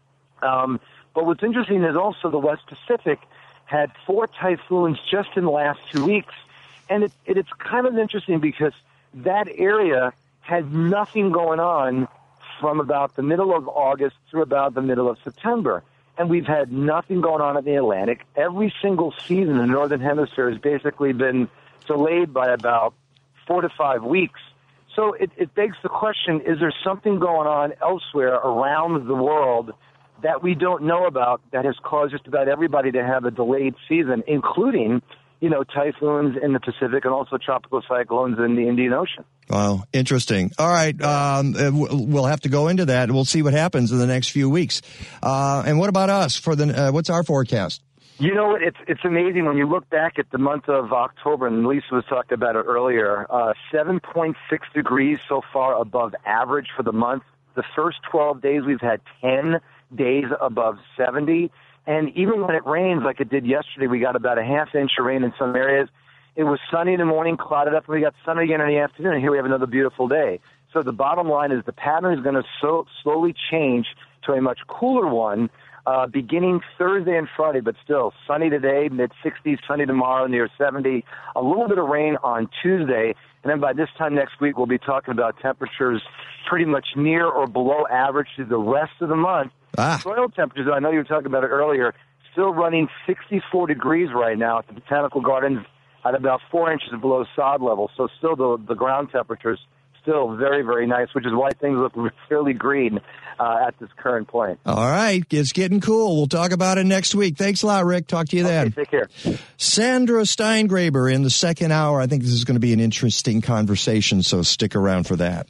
Um, but what's interesting is also the West Pacific had four typhoons just in the last two weeks. And it, it, it's kind of interesting because that area had nothing going on from about the middle of August through about the middle of September. And we've had nothing going on in the Atlantic. Every single season in the Northern Hemisphere has basically been delayed by about four to five weeks. So it, it begs the question, is there something going on elsewhere around the world that we don't know about that has caused just about everybody to have a delayed season, including, you know, typhoons in the Pacific and also tropical cyclones in the Indian Ocean? Wow, interesting. All right, um, we'll have to go into that, and we'll see what happens in the next few weeks. Uh, and what about us? For the uh, what's our forecast? You know, it's it's amazing when you look back at the month of October, and Lisa was talking about it earlier, uh, seven point six degrees so far above average for the month. The first twelve days, we've had ten days above seventy. And even when it rains, like it did yesterday, we got about a half inch of rain in some areas. It was sunny in the morning, clouded up, and we got sunny again in the afternoon, and here we have another beautiful day. So the bottom line is the pattern is going to so slowly change to a much cooler one, Uh, beginning Thursday and Friday, but still sunny today, mid sixties, sunny tomorrow, near seventy, a little bit of rain on Tuesday, and then by this time next week, we'll be talking about temperatures pretty much near or below average through the rest of the month. Ah. Soil temperatures, I know you were talking about it earlier, still running sixty-four degrees right now at the Botanical Gardens at about four inches below sod level, so still the, the ground temperatures still very, very nice, which is why things look fairly green uh, at this current point. All right. It's getting cool. We'll talk about it next week. Thanks a lot, Rick. Talk to you okay, then. Take care. Sandra Steingraber in the second hour. I think this is going to be an interesting conversation, so stick around for that.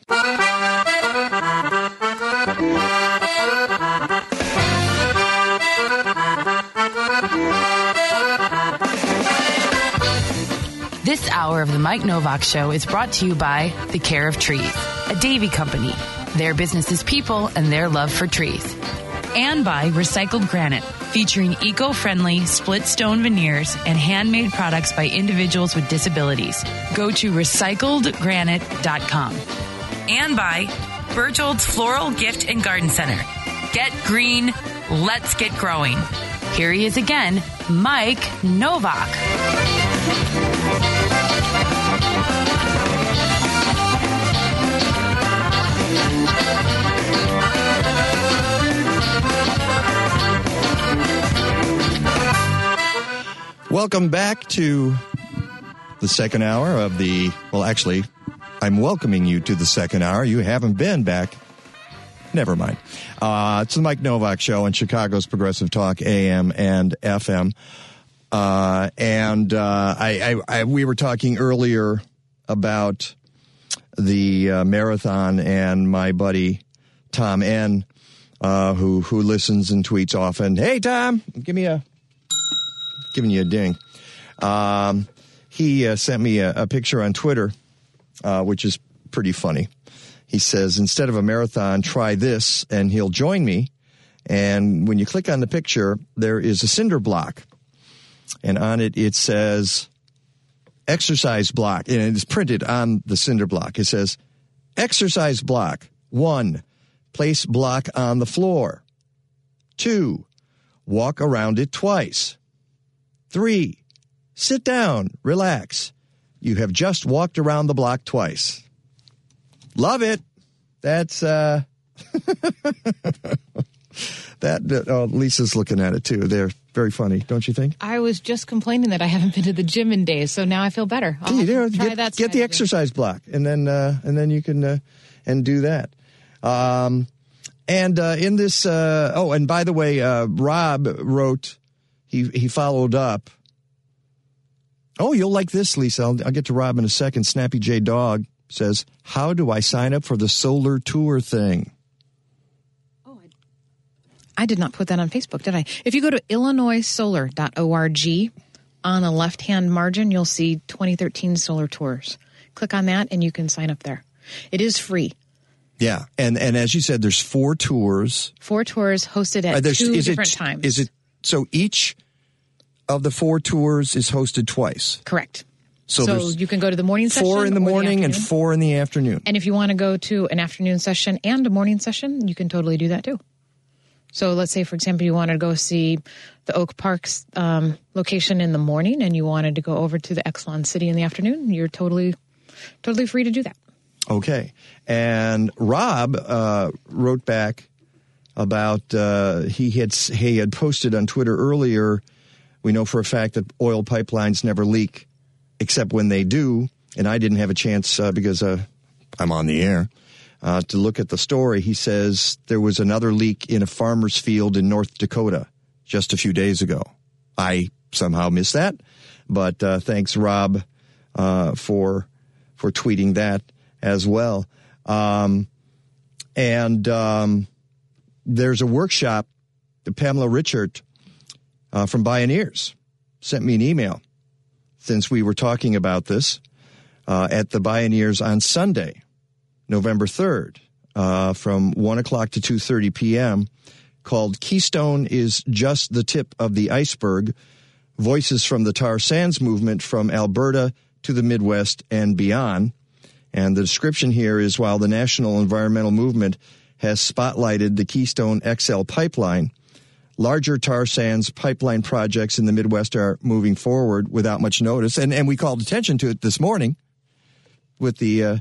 This hour of the Mike Novak Show is brought to you by The Care of Trees, a Davy company. Their business is people and their love for trees. And by Recycled Granite, featuring eco-friendly split stone veneers and handmade products by individuals with disabilities. Go to recycled granite dot com. And by Berthold's Floral Gift and Garden Center. Get green, let's get growing. Here he is again, Mike Novak. Welcome back to the second hour of the, well, actually, I'm welcoming you to the second hour. You haven't been back. Never mind. Uh, it's the Mike Novak Show on Chicago's Progressive Talk, A M and F M. Uh, and uh, I, I, I, we were talking earlier about the uh, marathon, and my buddy Tom N., uh, who who listens and tweets often. Hey, Tom, give me a giving you a ding. Um, he uh, sent me a, a picture on Twitter, uh, which is pretty funny. He says, instead of a marathon, try this, and he'll join me. And when you click on the picture, there is a cinder block. And on it, it says exercise block. And it is printed on the cinder block. It says exercise block. One, place block on the floor. Two, walk around it twice. Three, sit down, relax. You have just walked around the block twice. Love it. That's, uh, that, oh, Lisa's looking at it too. They're very funny, don't you think? I was just complaining that I haven't been to the gym in days, so now I feel better. I'll you know, try get, that. Get the exercise block, and then, uh, and then you can, uh, and do that. Um, and, uh, in this, uh, oh, and by the way, uh, Rob wrote, he, he followed up. Oh, you'll like this, Lisa. I'll, I'll get to Rob in a second. Snappy J Dog says, how do I sign up for the solar tour thing? Oh, I, I did not put that on Facebook, did I? If you go to illinois solar dot org, on the left-hand margin, you'll see twenty thirteen solar tours. Click on that, and you can sign up there. It is free. Yeah, and, and as you said, there's four tours. Four tours hosted at uh, two is different it, times. Is it so each of the four tours is hosted twice? Correct. So, so you can go to the morning session. Four in the morning the and four in the afternoon. And if you want to go to an afternoon session and a morning session, you can totally do that too. So let's say, for example, you wanted to go see the Oak Parks um, location in the morning and you wanted to go over to the Exelon City in the afternoon, you're totally, totally free to do that. Okay. And Rob uh, wrote back about uh, he had he had posted on Twitter earlier, we know for a fact that oil pipelines never leak except when they do, and I didn't have a chance uh, because uh, I'm on the air uh, to look at the story. He says there was another leak in a farmer's field in North Dakota just a few days ago. I somehow missed that, but uh, thanks, Rob, uh, for for tweeting that as well. Um, and um, there's a workshop that Pamela Richard uh, from Bioneers sent me an email since we were talking about this uh, at the Bioneers on Sunday, November third, uh, from one o'clock to two thirty p.m., called Keystone is Just the Tip of the Iceberg, Voices from the Tar Sands Movement from Alberta to the Midwest and Beyond. And the description here is, while the national environmental movement has spotlighted the Keystone X L pipeline, larger tar sands pipeline projects in the Midwest are moving forward without much notice. And and we called attention to it this morning with the uh,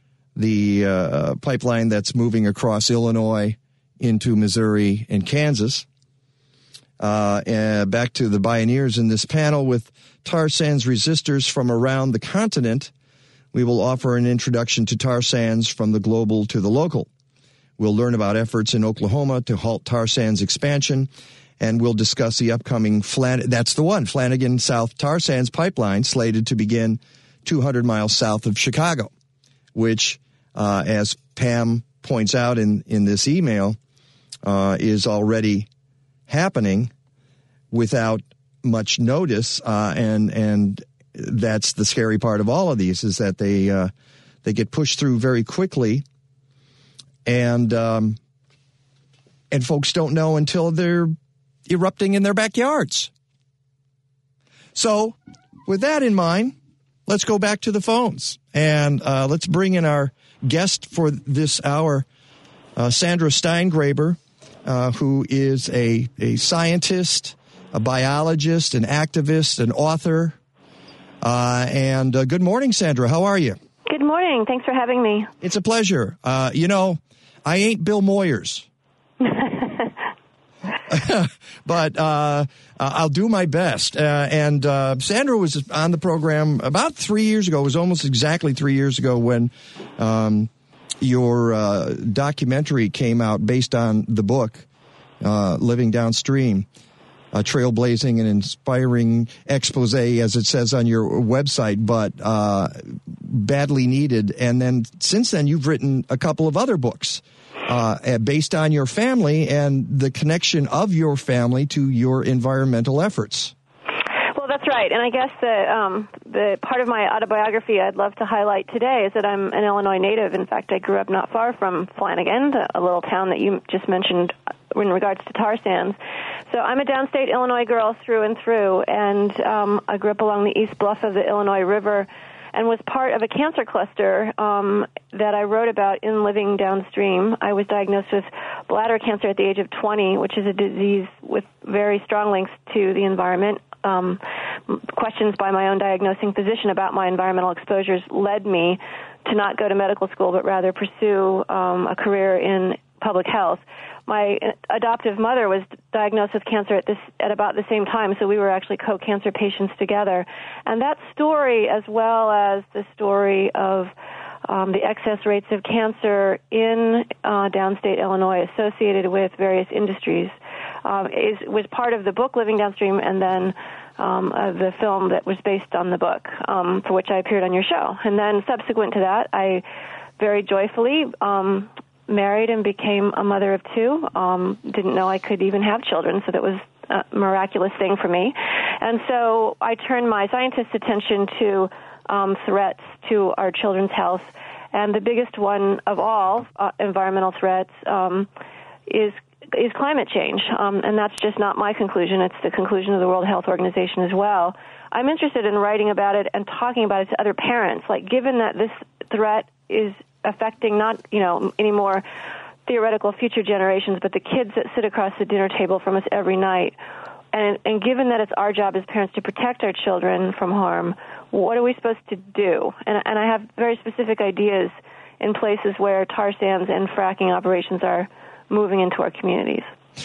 the uh, pipeline that's moving across Illinois into Missouri and Kansas. Uh, and back to the Bioneers in this panel with tar sands resistors from around the continent. We will offer an introduction to tar sands from the global to the local. We'll learn about efforts in Oklahoma to halt tar sands expansion, and we'll discuss the upcoming Flan- that's the one, Flanagan South Tar Sands pipeline slated to begin two hundred miles south of Chicago, which, uh, as Pam points out in, in this email, uh, is already happening without much notice, uh, and and that's the scary part of all of these, is that they uh, they get pushed through very quickly, and um, and folks don't know until they're erupting in their backyards. So, with that in mind, let's go back to the phones, and uh, let's bring in our guest for this hour, uh, Sandra Steingraber, uh, who is a a scientist, a biologist, an activist, an author. Uh, and uh, good morning, Sandra. How are you? Good morning. Thanks for having me. It's a pleasure. Uh, you know, I ain't Bill Moyers. But uh, I'll do my best. Uh, and uh, Sandra was on the program about three years ago. It was almost exactly three years ago when um, your uh, documentary came out based on the book, uh, Living Downstream. A trailblazing and inspiring expose, as it says on your website, but uh, badly needed. And then since then, you've written a couple of other books uh, based on your family and the connection of your family to your environmental efforts. Well, that's That's right, and I guess the um, the part of my autobiography I'd love to highlight today is that I'm an Illinois native. In fact, I grew up not far from Flanagan, the, a little town that you just mentioned in regards to tar sands. So I'm a downstate Illinois girl through and through, and um, I grew up along the east bluff of the Illinois River and was part of a cancer cluster um, that I wrote about in Living Downstream. I was diagnosed with bladder cancer at the age of twenty, which is a disease with very strong links to the environment. Um, questions by my own diagnosing physician about my environmental exposures led me to not go to medical school, but rather pursue um, a career in public health. My adoptive mother was diagnosed with cancer at this at about the same time, so we were actually co-cancer patients together. And that story, as well as the story of um, the excess rates of cancer in uh, downstate Illinois associated with various industries, um, is was part of the book Living Downstream, and then um, uh, the film that was based on the book, um, for which I appeared on your show. And then subsequent to that, I very joyfully um, married and became a mother of two. Um, didn't know I could even have children, so that was a miraculous thing for me. And so I turned my scientist's attention to um, threats to our children's health. And the biggest one of all uh, environmental threats um, is is climate change. Um, and that's just not my conclusion. It's the conclusion of the World Health Organization as well. I'm interested in writing about it and talking about it to other parents. Like, given that this threat is affecting not, you know, any more theoretical future generations, but the kids that sit across the dinner table from us every night. And, and given that it's our job as parents to protect our children from harm, what are we supposed to do? And, and I have very specific ideas in places where tar sands and fracking operations are moving into our communities.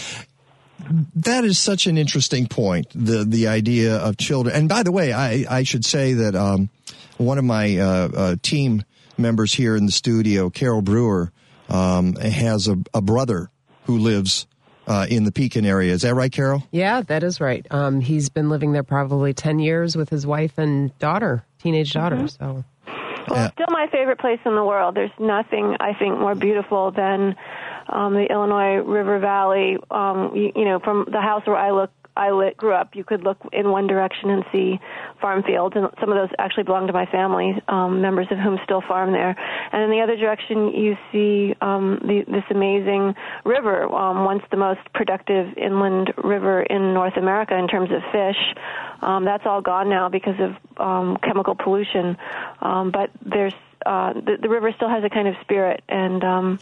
That is such an interesting point, the the idea of children. And by the way, I, I should say that um, one of my uh, uh, team members here in the studio, Carol Brewer, um, has a, a brother who lives uh, in the Pekin area. Is that right, Carol? Yeah, that is right. Um, he's been living there probably ten years with his wife and daughter, teenage daughter. Mm-hmm. So, well, it's still my favorite place in the world. There's nothing, I think, more beautiful than um, the Illinois River Valley. Um, you, you know, from the house where I look, I lit, grew up, you could look in one direction and see farm fields, and some of those actually belong to my family, um, members of whom still farm there. And in the other direction, you see um, the, this amazing river, um, once the most productive inland river in North America in terms of fish. Um, that's all gone now because of um, chemical pollution. Um, but there's uh, the, the river still has a kind of spirit, and um,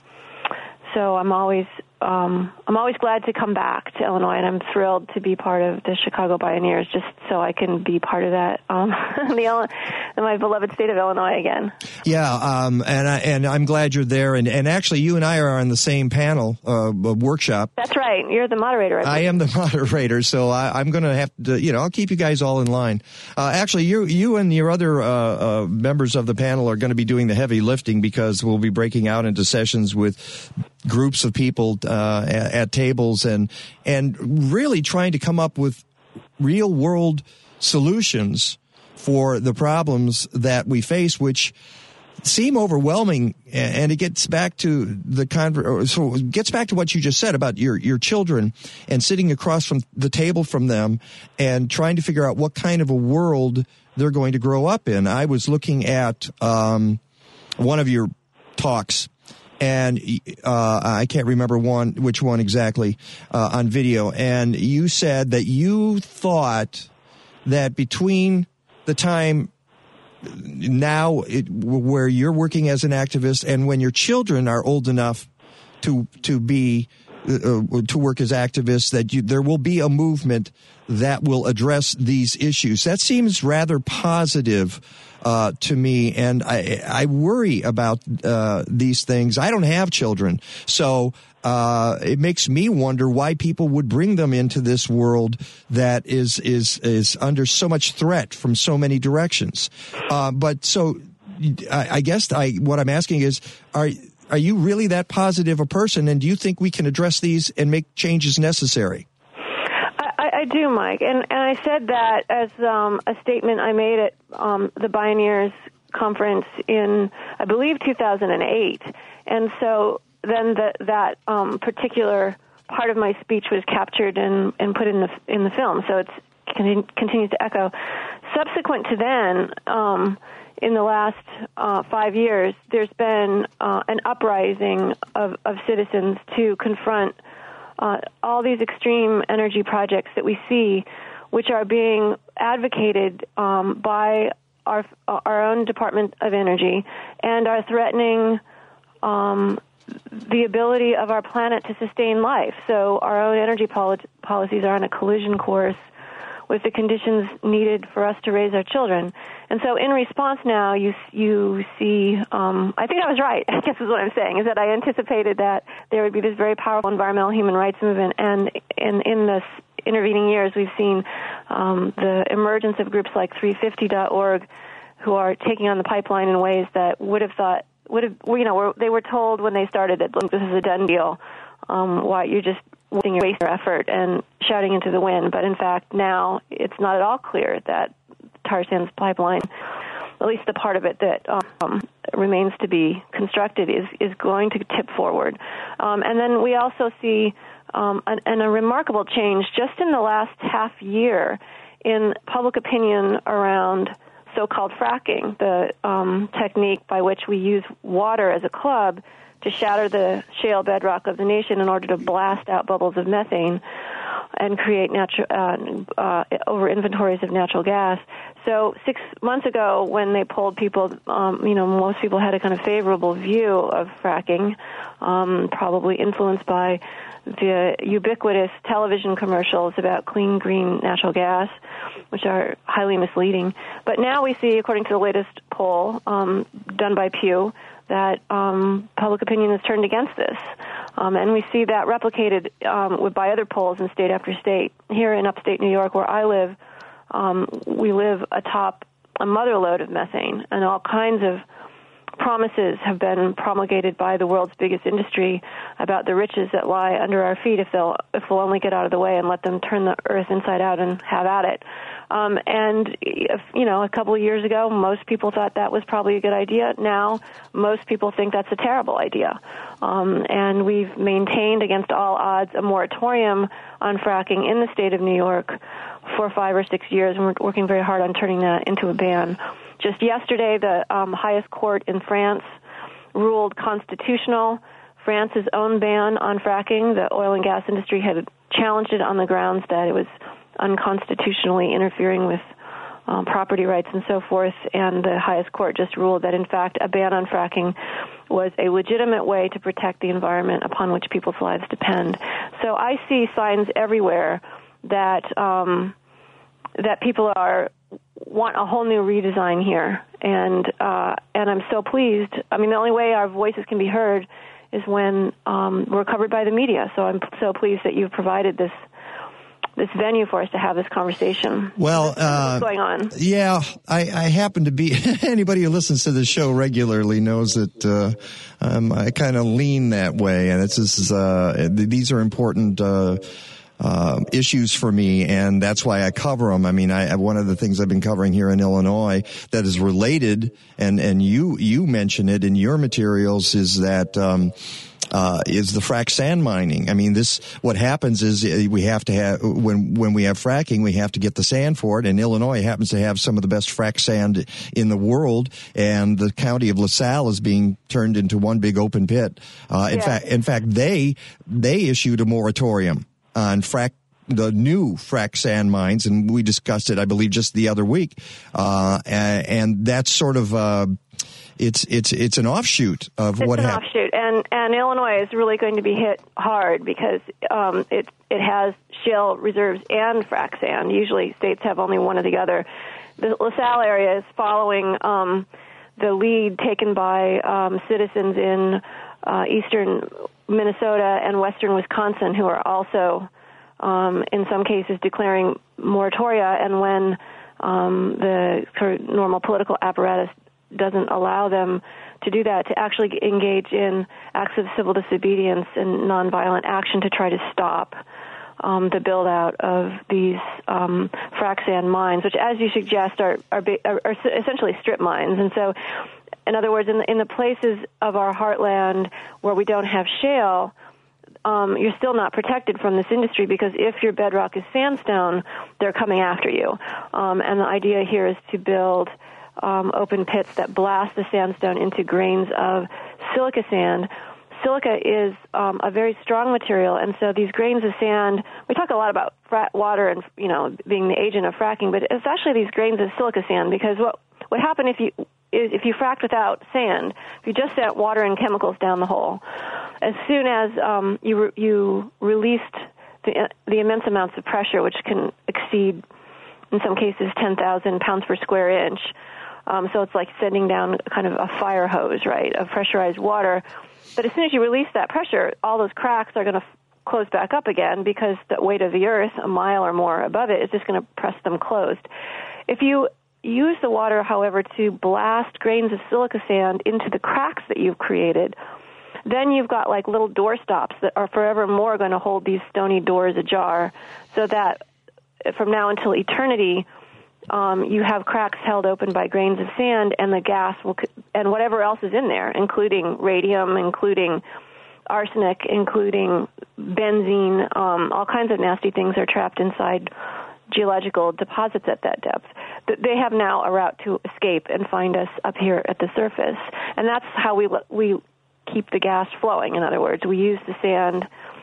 so I'm always um, I'm always glad to come back to Illinois, and I'm thrilled to be part of the Chicago Bioneers, just so I can be part of that um, the my beloved state of Illinois again. Yeah, um, and I, and I'm glad you're there, and, and actually you and I are on the same panel uh, workshop. That's right. You're the moderator. I, I am the moderator, so I, I'm going to have to, you know, I'll keep you guys all in line. Uh, actually, you you and your other uh, uh, members of the panel are going to be doing the heavy lifting, because we'll be breaking out into sessions with groups of people uh, at, at tables and and really trying to come up with real world solutions for the problems that we face, which seem overwhelming. And it gets back to the conver- so it gets back to what you just said about your your children and sitting across from the table from them and trying to figure out what kind of a world they're going to grow up in. I was looking at um, one of your talks, and uh, I can't remember one which one exactly uh, on video. And you said that you thought that between the time now it, where you're working as an activist and when your children are old enough to to be uh, to work as activists, that you, there will be a movement that will address these issues. That seems rather positive uh, to me, and I, I worry about uh, these things. I don't have children, so uh, it makes me wonder why people would bring them into this world that is is is under so much threat from so many directions. Uh, but so, I, I guess I what I'm asking is, are are you really that positive a person, and do you think we can address these and make changes necessary? I, I do, Mike, and, and I said that as um, a statement I made at um, the Bioneers conference in, I believe, two thousand eight, and so then the, that um, particular part of my speech was captured and, and put in the in the film. So it's con- continues to echo. Subsequent to then, um, in the last uh, five years, there's been uh, an uprising of, of citizens to confront uh, all these extreme energy projects that we see, which are being advocated um, by our our own Department of Energy and are threatening um, the ability of our planet to sustain life. So our own energy poli- policies are on a collision course with the conditions needed for us to raise our children. And so in response now, you you see, um, I think I was right, I guess is what I'm saying, is that I anticipated that there would be this very powerful environmental human rights movement. And in, in this intervening years, we've seen um, the emergence of groups like three fifty dot org who are taking on the pipeline in ways that would have thought, would have, you know, were, they were told when they started that, look, this is a done deal. Um, why you're just wasting your effort and shouting into the wind. But in fact, now it's not at all clear that tar sands pipeline, at least the part of it that um, remains to be constructed, is, is going to tip forward. Um, and then we also see um, an, an, a remarkable change just in the last half year in public opinion around so-called fracking, the um, technique by which we use water as a club to shatter the shale bedrock of the nation in order to blast out bubbles of methane and create natural uh, uh, over inventories of natural gas. So six months ago, when they polled people, um, you know, most people had a kind of favorable view of fracking, um, probably influenced by the ubiquitous television commercials about clean, green natural gas, which are highly misleading. But now we see, according to the latest poll um, done by Pew, that um, public opinion has turned against this. Um, and we see that replicated um, with, by other polls in state after state. Here in upstate New York, where I live, um, we live atop a mother lode of methane, and all kinds of promises have been promulgated by the world's biggest industry about the riches that lie under our feet if they'll if we'll only get out of the way and let them turn the earth inside out and have at it. Um, and if, you know, a couple of years ago, most people thought that was probably a good idea. Now, most people think that's a terrible idea. Um, and we've maintained against all odds a moratorium on fracking in the state of New York for five or six years, and we're working very hard on turning that into a ban. Just yesterday, the um, highest court in France ruled constitutional France's own ban on fracking. The oil and gas industry had challenged it on the grounds that it was unconstitutionally interfering with um, property rights and so forth, and the highest court just ruled that, in fact, a ban on fracking was a legitimate way to protect the environment upon which people's lives depend. So I see signs everywhere that um, that people are want a whole new redesign here, and uh, and I'm so pleased. I mean, the only way our voices can be heard is when um, we're covered by the media. So I'm so pleased that you've provided this this venue for us to have this conversation. Well, uh, what's going on? Yeah, I, I happen to be. Anybody who listens to the show regularly knows that uh, um, I kind of lean that way, and it's this is uh, these are important. Uh, Uh, issues for me, and that's why I cover them. I mean, I, one of the things I've been covering here in Illinois that is related, and, and you, you mention it in your materials, is that, um, uh, is the frac sand mining. I mean, this, what happens is we have to have, when, when we have fracking, we have to get the sand for it, and Illinois happens to have some of the best frac sand in the world, and the county of LaSalle is being turned into one big open pit. Uh, in yeah. fact, in fact, they, they issued a moratorium on frac, the new frac sand mines, and we discussed it, I believe, just the other week. Uh, and, and that's sort of, uh, it's, it's, it's an offshoot of it's what happened. happened. It's an offshoot, and, and Illinois is really going to be hit hard because, um, it, it has shale reserves and frac sand. Usually states have only one or the other. The LaSalle area is following, um, the lead taken by, um, citizens in, uh, eastern Minnesota and western Wisconsin, who are also, um, in some cases, declaring moratoria. And when um, the sort of normal political apparatus doesn't allow them to do that, to actually engage in acts of civil disobedience and nonviolent action to try to stop um, the build-out of these um, frac sand mines, which, as you suggest, are, are, are, are essentially strip mines. And so, in other words, in the, in the places of our heartland where we don't have shale, um, you're still not protected from this industry, because if your bedrock is sandstone, they're coming after you. Um, and the idea here is to build um, open pits that blast the sandstone into grains of silica sand. Silica is um, a very strong material, and so these grains of sand, we talk a lot about fra- water and, you know, being the agent of fracking, but it's actually these grains of silica sand, because what what happened if you is if you fracked without sand, if you just sent water and chemicals down the hole, as soon as um, you re- you released the the immense amounts of pressure, which can exceed, in some cases, ten thousand pounds per square inch, um, so it's like sending down kind of a fire hose, right, of pressurized water. But as soon as you release that pressure, all those cracks are going to f- close back up again, because the weight of the earth, a mile or more above it, is just going to press them closed. If you use the water, however, to blast grains of silica sand into the cracks that you've created, then you've got like little door stops that are forevermore going to hold these stony doors ajar, so that from now until eternity, Um, you have cracks held open by grains of sand, and the gas will, and whatever else is in there, including radium, including arsenic, including benzene, um, all kinds of nasty things are trapped inside geological deposits at that depth. They have now a route to escape and find us up here at the surface, and that's how we we keep the gas flowing. In other words, we use the sand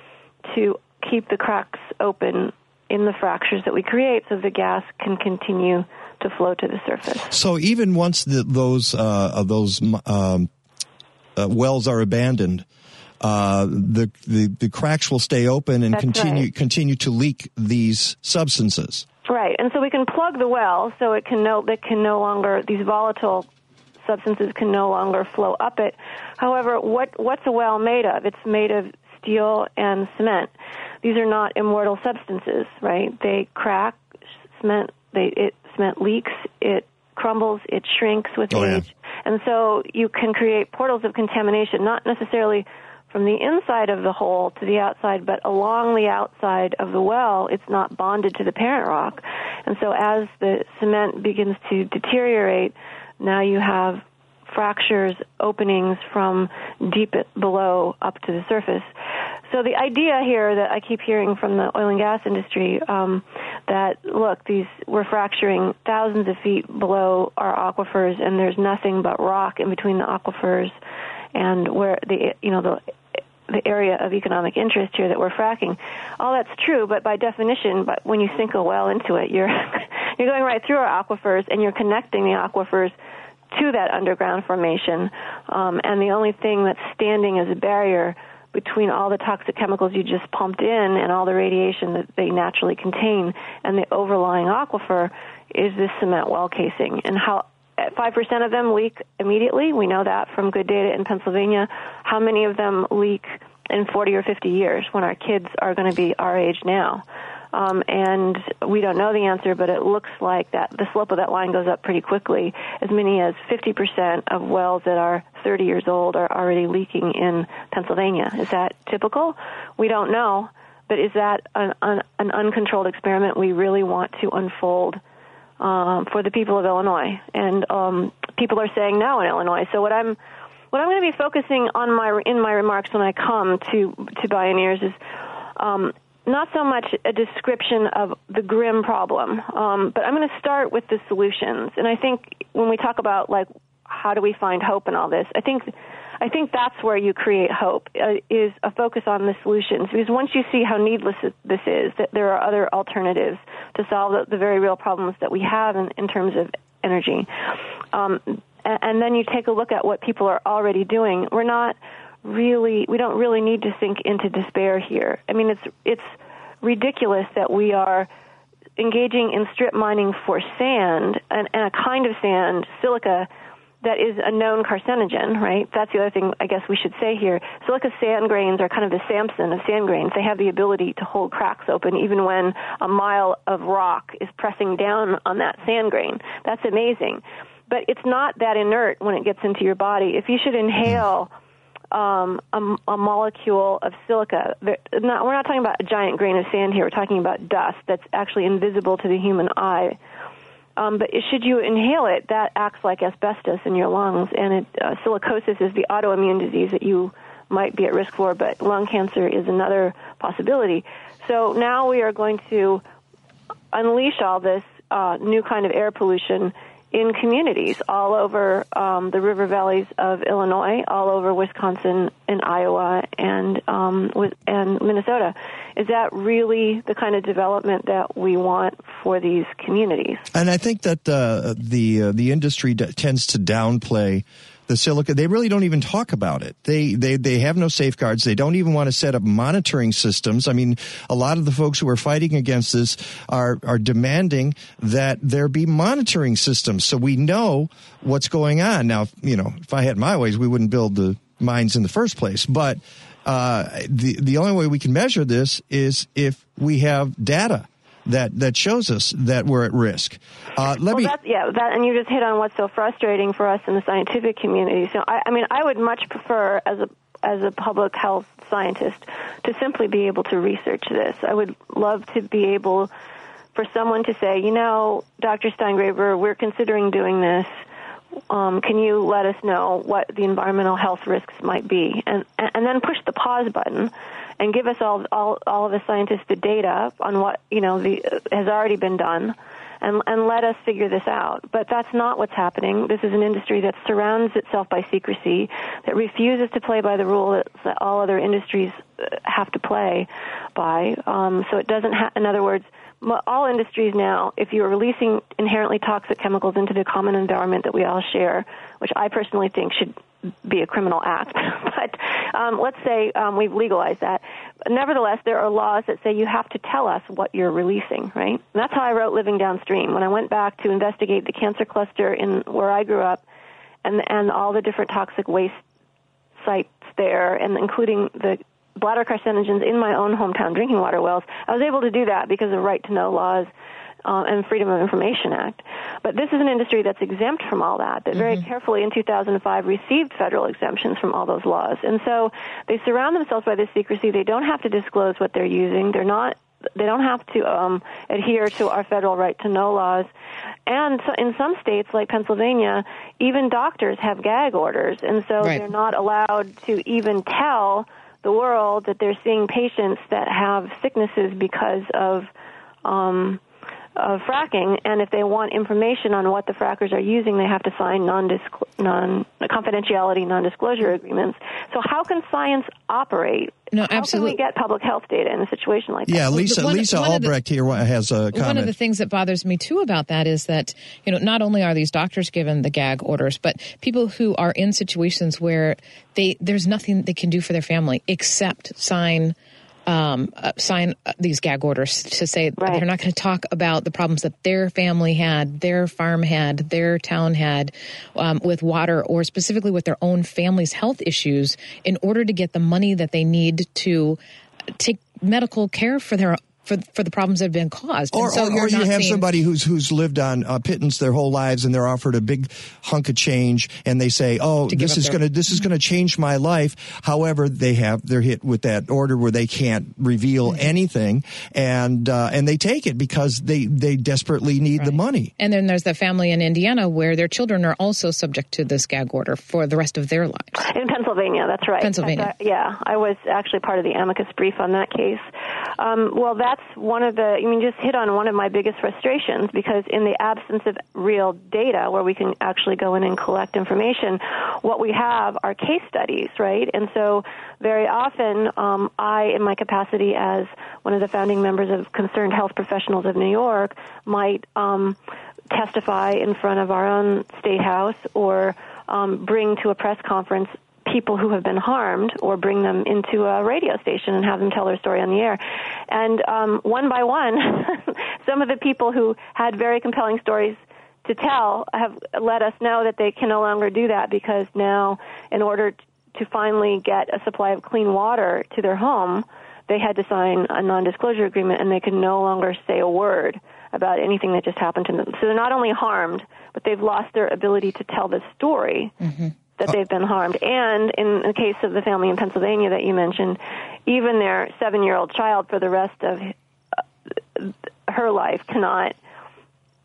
to keep the cracks open in the fractures that we create, so the gas can continue to flow to the surface. So even once the, those uh, those um, uh, wells are abandoned, uh, the, the the cracks will stay open and That's continue right. continue to leak these substances. Right, and so we can plug the well so it can no it can no longer, these volatile substances can no longer flow up it. However, what what's a well made of? It's made of steel and cement. These are not immortal substances, right? They crack, cement, they, it, cement leaks, it crumbles, it shrinks with oh, age. Yeah. And so you can create portals of contamination, not necessarily from the inside of the hole to the outside, but along the outside of the well. It's not bonded to the parent rock. And so as the cement begins to deteriorate, now you have fractures, openings from deep below up to the surface. So the idea here that I keep hearing from the oil and gas industry, um, that, look, these we're fracturing thousands of feet below our aquifers, and there's nothing but rock in between the aquifers and where the, you know, the the area of economic interest here that we're fracking. All that's true, but by definition, but when you sink a well into it, you're you're going right through our aquifers, and you're connecting the aquifers to that underground formation. Um, and the only thing that's standing as a barrier between all the toxic chemicals you just pumped in and all the radiation that they naturally contain and the overlying aquifer is this cement well casing. And how five percent of them leak immediately. We know that from good data in Pennsylvania. How many of them leak in forty or fifty years when our kids are going to be our age now? Um, and we don't know the answer, but it looks like that the slope of that line goes up pretty quickly. As many as fifty percent of wells that are thirty years old are already leaking in Pennsylvania. Is that typical? We don't know, but is that an, an, an uncontrolled experiment we really want to unfold um, for the people of Illinois? And um, people are saying no in Illinois. So what I'm what I'm going to be focusing on my in my remarks when I come to to Bioneers is Um, not so much a description of the grim problem, um, but I'm going to start with the solutions. And I think when we talk about, like, how do we find hope in all this, I think I think that's where you create hope, uh, is a focus on the solutions. Because once you see how needless this is, that there are other alternatives to solve the, the very real problems that we have in, in terms of energy. Um, and, and then you take a look at what people are already doing. We're not really, we don't really need to sink into despair here. I mean, it's it's ridiculous that we are engaging in strip mining for sand, and, and a kind of sand, silica, that is a known carcinogen, right? That's the other thing I guess we should say here. Silica sand grains are kind of the Samson of sand grains. They have the ability to hold cracks open even when a mile of rock is pressing down on that sand grain. That's amazing. But it's not that inert when it gets into your body. If you should inhale Um, a, a molecule of silica. Not, we're not talking about a giant grain of sand here. We're talking about dust that's actually invisible to the human eye. Um, but should you inhale it, that acts like asbestos in your lungs, and it, uh, silicosis is the autoimmune disease that you might be at risk for, but lung cancer is another possibility. So now we are going to unleash all this uh, new kind of air pollution in communities all over um, the river valleys of Illinois, all over Wisconsin and Iowa and um, and Minnesota. Is that really the kind of development that we want for these communities? And I think that uh, the uh, the industry d- tends to downplay the silica. They really don't even talk about it. They they they have no safeguards. They don't even want to set up monitoring systems. I mean, a lot of the folks who are fighting against this are are demanding that there be monitoring systems so we know what's going on. Now, you know, if I had my ways, we wouldn't build the mines in the first place. But uh, the the only way we can measure this is if we have data that that shows us that we're at risk. Uh, let well, me. That's, yeah, that, and you just hit on what's so frustrating for us in the scientific community. So, I, I mean, I would much prefer, as a as a public health scientist, to simply be able to research this. I would love to be able for someone to say, you know, Doctor Steingraber, we're considering doing this. Um, can you let us know what the environmental health risks might be, and and then push the pause button. And give us all, all, all of the scientists the data on what you know the, uh, has already been done, and and let us figure this out. But that's not what's happening. This is an industry that surrounds itself by secrecy, that refuses to play by the rules that all other industries have to play by. Um, so it doesn't. Ha- in other words, all industries now, if you're releasing inherently toxic chemicals into the common environment that we all share, which I personally think should be a criminal act, but um, let's say um, we've legalized that. Nevertheless, there are laws that say you have to tell us what you're releasing, right? And that's how I wrote Living Downstream. When I went back to investigate the cancer cluster in where I grew up and and all the different toxic waste sites there, and including the bladder carcinogens in my own hometown drinking water wells, I was able to do that because of right-to-know laws Uh, and Freedom of Information Act. But this is an industry that's exempt from all that, that very mm-hmm. carefully in two thousand five received federal exemptions from all those laws. And so they surround themselves by this secrecy. They don't have to disclose what they're using. They're not, they don't have to um, adhere to our federal right-to-know laws. And so in some states, like Pennsylvania, even doctors have gag orders. And so right. they're not allowed to even tell the world that they're seeing patients that have sicknesses because of um of fracking, and if they want information on what the frackers are using, they have to sign non-disclo- non confidentiality, non-disclosure agreements. So how can science operate? No, how absolutely. can we get public health data in a situation like that? Yeah, Lisa one, Lisa one Albrecht the, here has a comment. One of the things that bothers me too about that is that, you know, not only are these doctors given the gag orders, but people who are in situations where they there's nothing they can do for their family except sign Um, uh, sign uh, these gag orders to say right. they're not going to talk about the problems that their family had, their farm had, their town had um, with water, or specifically with their own family's health issues, in order to get the money that they need to take medical care for their for for the problems that have been caused. Or, and so or, you're or you not have seeing, somebody who's who's lived on uh, pittance their whole lives, and they're offered a big hunk of change, and they say, "Oh, this is going to this is going to change my life." However, they have they're hit with that order where they can't reveal mm-hmm. anything, and uh, and they take it because they they desperately need right. the money. And then there's the family in Indiana where their children are also subject to this gag order for the rest of their lives. In Pennsylvania, that's right. Pennsylvania, I, yeah, I was actually part of the amicus brief on that case. Um, well, that's one of the, I mean, just hit on one of my biggest frustrations, because in the absence of real data where we can actually go in and collect information, what we have are case studies, right? And so very often um, I, in my capacity as one of the founding members of Concerned Health Professionals of New York, might um, testify in front of our own state house or um, bring to a press conference people who have been harmed, or bring them into a radio station and have them tell their story on the air. And um, one by one, some of the people who had very compelling stories to tell have let us know that they can no longer do that, because now, in order to finally get a supply of clean water to their home, they had to sign a non-disclosure agreement, and they could no longer say a word about anything that just happened to them. So they're not only harmed, but they've lost their ability to tell the story. Mm-hmm. that they've been harmed. And in the case of the family in Pennsylvania that you mentioned, even their seven-year-old child for the rest of her life cannot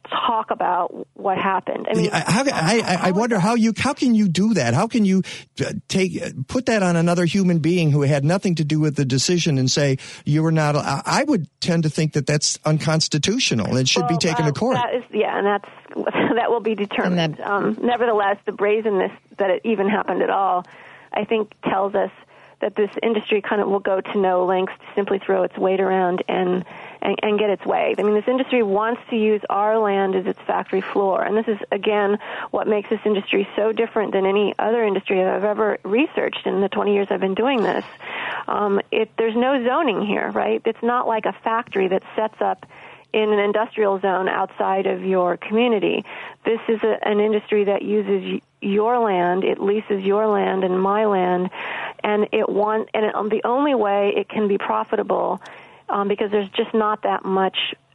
talk about what happened. I mean, how, I, I, I wonder how you how can you do that? How can you take put that on another human being who had nothing to do with the decision and say you were not? I would tend to think that that's unconstitutional. It should well, be taken uh, to court. That is, yeah, and that's that will be determined. That, um, nevertheless, the brazenness that it even happened at all, I think, tells us that this industry kind of will go to no lengths to simply throw its weight around and, and, and get its way. I mean, this industry wants to use our land as its factory floor, and this is, again, what makes this industry so different than any other industry I've ever researched in the twenty years I've been doing this. Um, it, there's no zoning here, right? It's not like a factory that sets up in an industrial zone outside of your community. This is a, an industry that uses your land, it leases your land and my land, and it want and it, um, the only way it can be profitable, um, because there's just not that much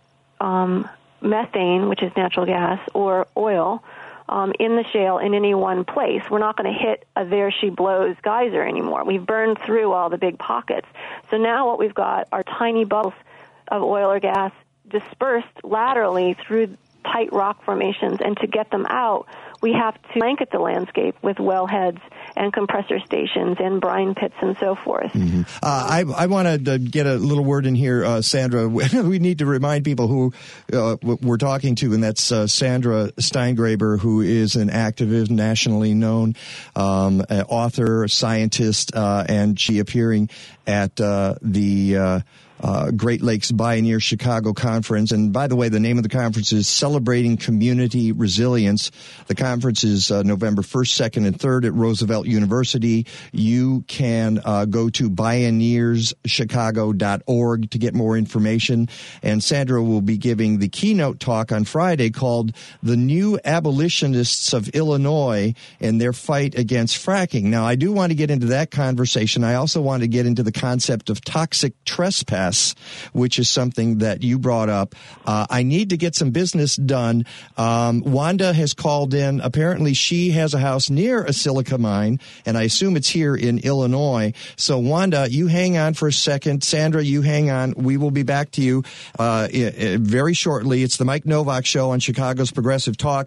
um, methane, which is natural gas, or oil um, in the shale in any one place. We're not going to hit a there she blows geyser anymore. We've burned through all the big pockets. So now what we've got are tiny bubbles of oil or gas dispersed laterally through tight rock formations, and to get them out, we have to blanket the landscape with wellheads and compressor stations and brine pits and so forth. Mm-hmm. Uh, I, I want to get a little word in here, uh, Sandra. We need to remind people who uh, we're talking to, and that's uh, Sandra Steingraber, who is an activist, nationally known um, author, scientist, uh, and she appearing at uh, the uh, Uh, Great Lakes Bioneer Chicago Conference. And by the way, the name of the conference is Celebrating Community Resilience. The conference is uh, November first, second, and third at Roosevelt University. You can uh, go to bioneers chicago dot org to get more information. And Sandra will be giving the keynote talk on Friday called The New Abolitionists of Illinois and Their Fight Against Fracking. Now, I do want to get into that conversation. I also want to get into the concept of toxic trespass, which is something that you brought up. Uh, I need to get some business done. Um, Wanda has called in. Apparently, she has a house near a silica mine, and I assume it's here in Illinois. So, Wanda, you hang on for a second. Sandra, you hang on. We will be back to you uh, very shortly. It's the Mike Novak Show on Chicago's Progressive Talk,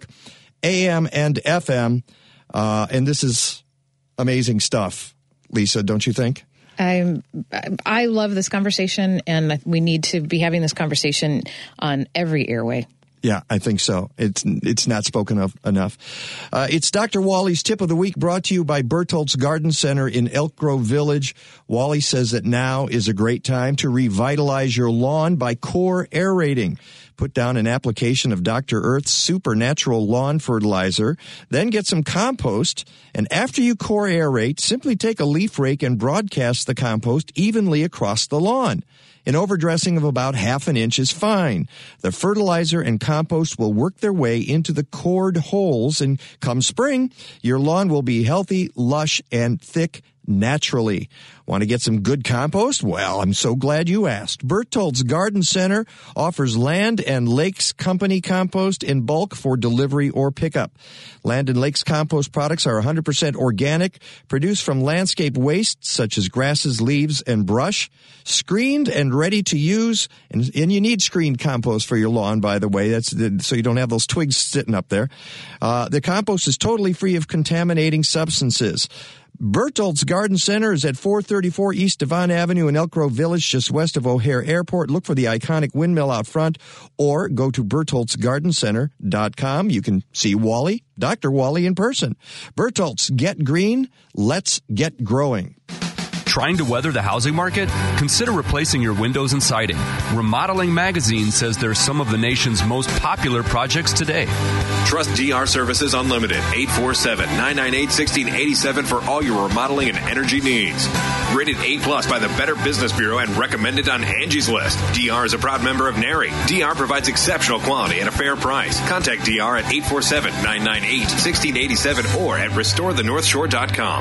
A M and F M. Uh, and this is amazing stuff, Lisa, don't you think? I I love this conversation, and we need to be having this conversation on every airway. Yeah, I think so. It's it's not spoken of enough. Uh, it's Doctor Wally's Tip of the Week, brought to you by Bertolt's Garden Center in Elk Grove Village. Wally says that now is a great time to revitalize your lawn by core aerating. Put down an application of Doctor Earth's supernatural lawn fertilizer, then get some compost, and after you core aerate, simply take a leaf rake and broadcast the compost evenly across the lawn. An overdressing of about half an inch is fine. The fertilizer and compost will work their way into the cored holes, and come spring, your lawn will be healthy, lush, and thick naturally. Want to get some good compost? Well, I'm so glad you asked. Bertolt's Garden Center offers Land and Lakes Company compost in bulk for delivery or pickup. Land and Lakes compost products are one hundred percent organic, produced from landscape waste such as grasses, leaves, and brush, screened and ready to use. And, and you need screened compost for your lawn, by the way. That's the, so you don't have those twigs sitting up there. Uh, the compost is totally free of contaminating substances. Bertolt's Garden Center is at four thirty-four East Devon Avenue in Elk Grove Village, just west of O'Hare Airport. Look for the iconic windmill out front, or go to bertolts garden center dot com. You can see Wally, Doctor Wally, in person. Bertolt's, get green, let's get growing. Trying to weather the housing market? Consider replacing your windows and siding. Remodeling Magazine says they're some of the nation's most popular projects today. Trust D R Services Unlimited, eight four seven, nine nine eight, one six eight seven for all your remodeling and energy needs. Rated A plus by the Better Business Bureau and recommended on Angie's List. D R is a proud member of NARI. D R provides exceptional quality at a fair price. Contact D R at eight four seven, nine nine eight, one six eight seven or at restore the north shore dot com.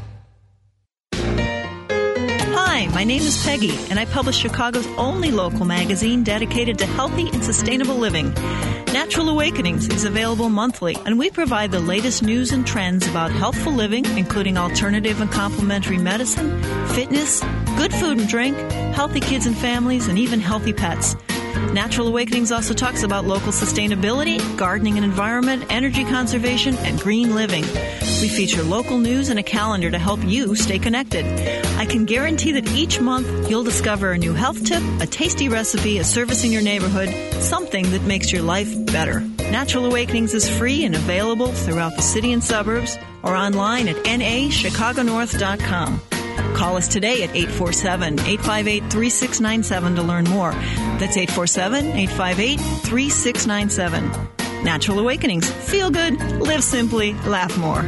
Hi, my name is Peggy, and I publish Chicago's only local magazine dedicated to healthy and sustainable living. Natural Awakenings is available monthly, and we provide the latest news and trends about healthful living, including alternative and complementary medicine, fitness, good food and drink, healthy kids and families, and even healthy pets. Natural Awakenings also talks about local sustainability, gardening and environment, energy conservation, and green living. We feature local news and a calendar to help you stay connected. I can guarantee that each month you'll discover a new health tip, a tasty recipe, a service in your neighborhood, something that makes your life better. Natural Awakenings is free and available throughout the city and suburbs or online at N A chicago north dot com. Call us today at eight four seven, eight five eight, three six nine seven to learn more. That's eight four seven, eight five eight, three six nine seven. Natural Awakenings. Feel good, live simply, laugh more.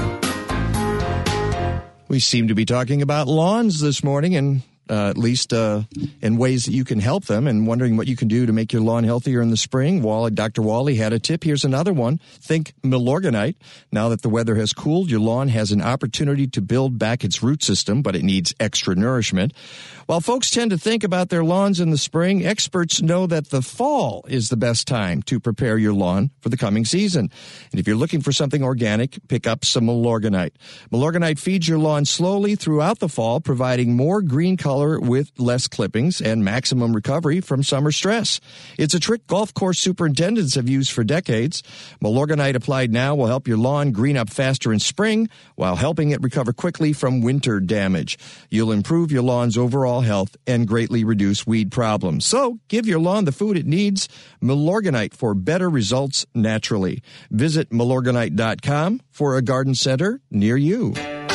We seem to be talking about lawns this morning, and uh, at least uh, in ways that you can help them, and wondering what you can do to make your lawn healthier in the spring. Wally, Doctor Wally had a tip. Here's another one. Think Milorganite. Now that the weather has cooled, your lawn has an opportunity to build back its root system, but it needs extra nourishment. While folks tend to think about their lawns in the spring, experts know that the fall is the best time to prepare your lawn for the coming season. And if you're looking for something organic, pick up some Milorganite. Milorganite feeds your lawn slowly throughout the fall, providing more green color with less clippings and maximum recovery from summer stress. It's a trick golf course superintendents have used for decades. Milorganite applied now will help your lawn green up faster in spring while helping it recover quickly from winter damage. You'll improve your lawn's overall health and greatly reduce weed problems. So give your lawn the food it needs. Milorganite for better results naturally. Visit milorganite dot com for a garden center near you.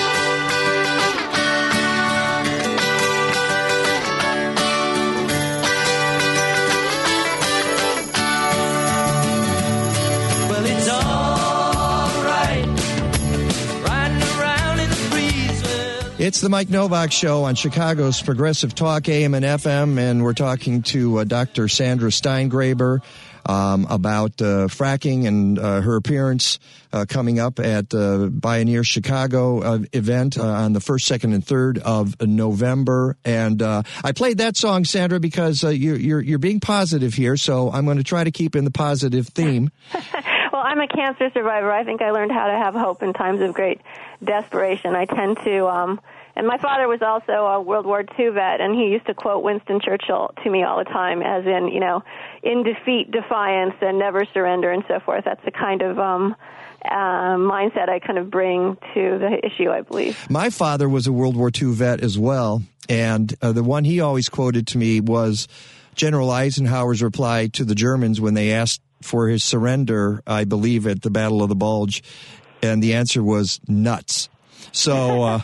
It's the Mike Novak Show on Chicago's Progressive Talk, A M and F M, and we're talking to uh, Doctor Sandra Steingraber um, about uh, fracking and uh, her appearance uh, coming up at uh, Pioneer Chicago uh, event uh, on the first, second, and third of November. And uh, I played that song, Sandra, because uh, you're, you're you're being positive here, so I'm going to try to keep in the positive theme. Well, I'm a cancer survivor. I think I learned how to have hope in times of great desperation. I tend to, um, and my father was also a World War Two vet, and he used to quote Winston Churchill to me all the time, as in, you know, in defeat, defiance, and never surrender, and so forth. That's the kind of um, uh, mindset I kind of bring to the issue, I believe. My father was a World War Two vet as well, and uh, the one he always quoted to me was General Eisenhower's reply to the Germans when they asked for his surrender, I believe, at the Battle of the Bulge, and the answer was nuts. So, uh,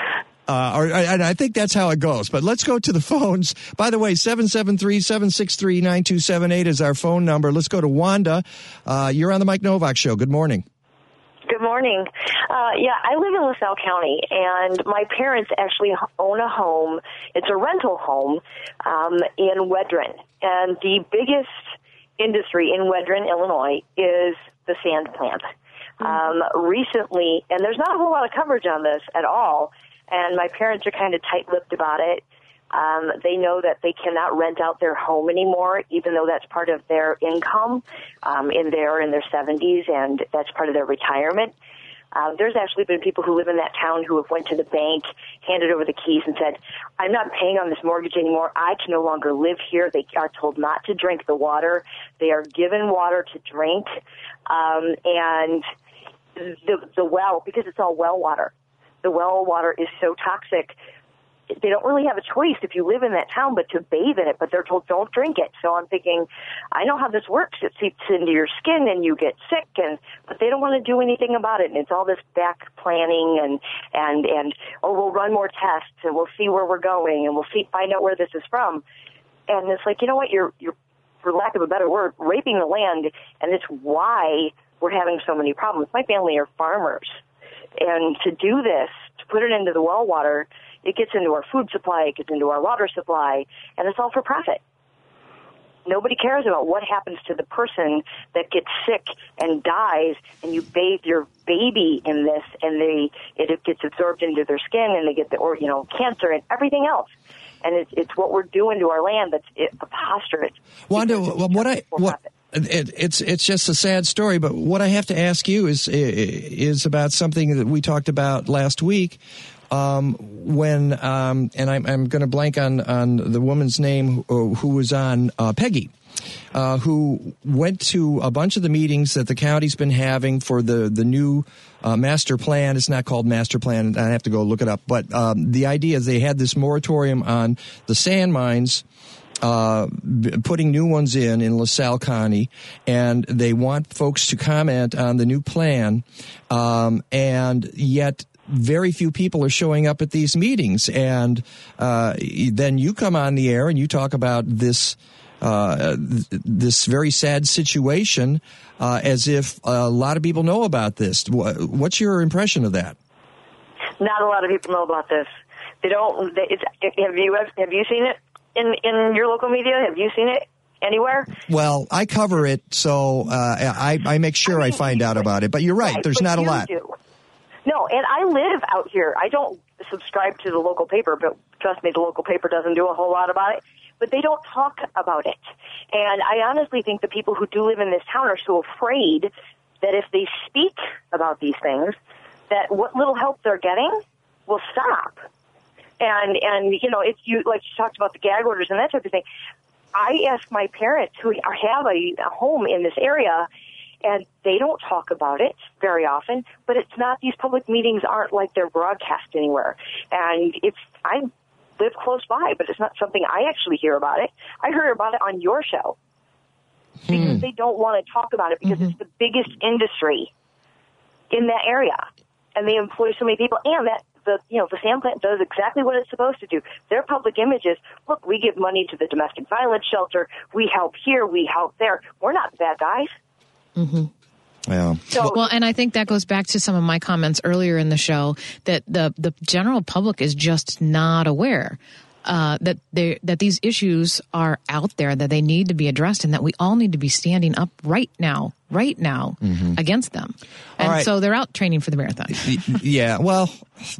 uh, or, and I think that's how it goes. But let's go to the phones. By the way, seven seven three, seven six three, nine two seven eight is our phone number. Let's go to Wanda. Uh, you're on the Mike Novak Show. Good morning. Good morning. Uh, yeah, I live in LaSalle County, and my parents actually own a home. It's a rental home um, in Wedren, and the biggest industry in Wedren, Illinois, is the sand plant. Um, recently, and there's not a whole lot of coverage on this at all, and my parents are kind of tight-lipped about it. Um, they know that they cannot rent out their home anymore, even though that's part of their income. Um, in their in their seventies, and that's part of their retirement. Uh, there's actually been people who live in that town who have went to the bank, handed over the keys, and said, I'm not paying on this mortgage anymore. I can no longer live here. They are told not to drink the water. They are given water to drink. Um, and the, the well, because it's all well water, the well water is so toxic, they don't really have a choice if you live in that town but to bathe in it, but they're told don't drink it. So I'm thinking, I know how this works. It seeps into your skin and you get sick, and but they don't want to do anything about it. And it's all this back planning and, and, and oh, we'll run more tests and we'll see where we're going and we'll see, find out where this is from. And it's like, you know what, you're, you're, for lack of a better word, raping the land, and it's why we're having so many problems. My family are farmers, and to do this, to put it into the well water, it gets into our food supply, it gets into our water supply, and it's all for profit. Nobody cares about what happens to the person that gets sick and dies, and you bathe your baby in this, and they it gets absorbed into their skin, and they get the or you know cancer and everything else. And it's, it's what we're doing to our land that's it, preposterous. Wanda, what I what it, it's it's just a sad story. But what I have to ask you is is about something that we talked about last week. Um, when um, and I'm, I'm going to blank on, on the woman's name who, who was on uh, Peggy, uh, who went to a bunch of the meetings that the county's been having for the the new uh, master plan. It's not called master plan. I have to go look it up. But um, the idea is they had this moratorium on the sand mines. Uh, putting new ones in in LaSalle County, and they want folks to comment on the new plan, um, and yet very few people are showing up at these meetings. And uh, then you come on the air and you talk about this uh, this very sad situation uh, as if a lot of people know about this. What's your impression of that? Not a lot of people know about this. They don't. They, it's, have you have you seen it? In, in your local media? Have you seen it anywhere? Well, I cover it, so uh, I, I make sure I, mean, I find out about it. But you're right, right there's not a lot. Do. No, and I live out here. I don't subscribe to the local paper, but trust me, the local paper doesn't do a whole lot about it. But they don't talk about it. And I honestly think the people who do live in this town are so afraid that if they speak about these things, that what little help they're getting will stop. And, and you know, if you, like you talked about the gag orders and that type of thing, I ask my parents who are, have a, a home in this area, and they don't talk about it very often, but it's not, these public meetings aren't like they're broadcast anywhere. And it's, I live close by, but it's not something I actually hear about it. I heard about it on your show hmm. because they don't want to talk about it because mm-hmm. it's the biggest industry in that area. And they employ so many people, and that the you know the sand plant does exactly what it's supposed to do. Their public image is, look, we give money to the domestic violence shelter. We help here. We help there. We're not bad guys. Mm-hmm. Yeah. So, well, and I think that goes back to some of my comments earlier in the show that the the general public is just not aware uh, that they that these issues are out there, that they need to be addressed, and that we all need to be standing up right now. right now mm-hmm. against them. And right. so they're out training for the marathon. Yeah, well,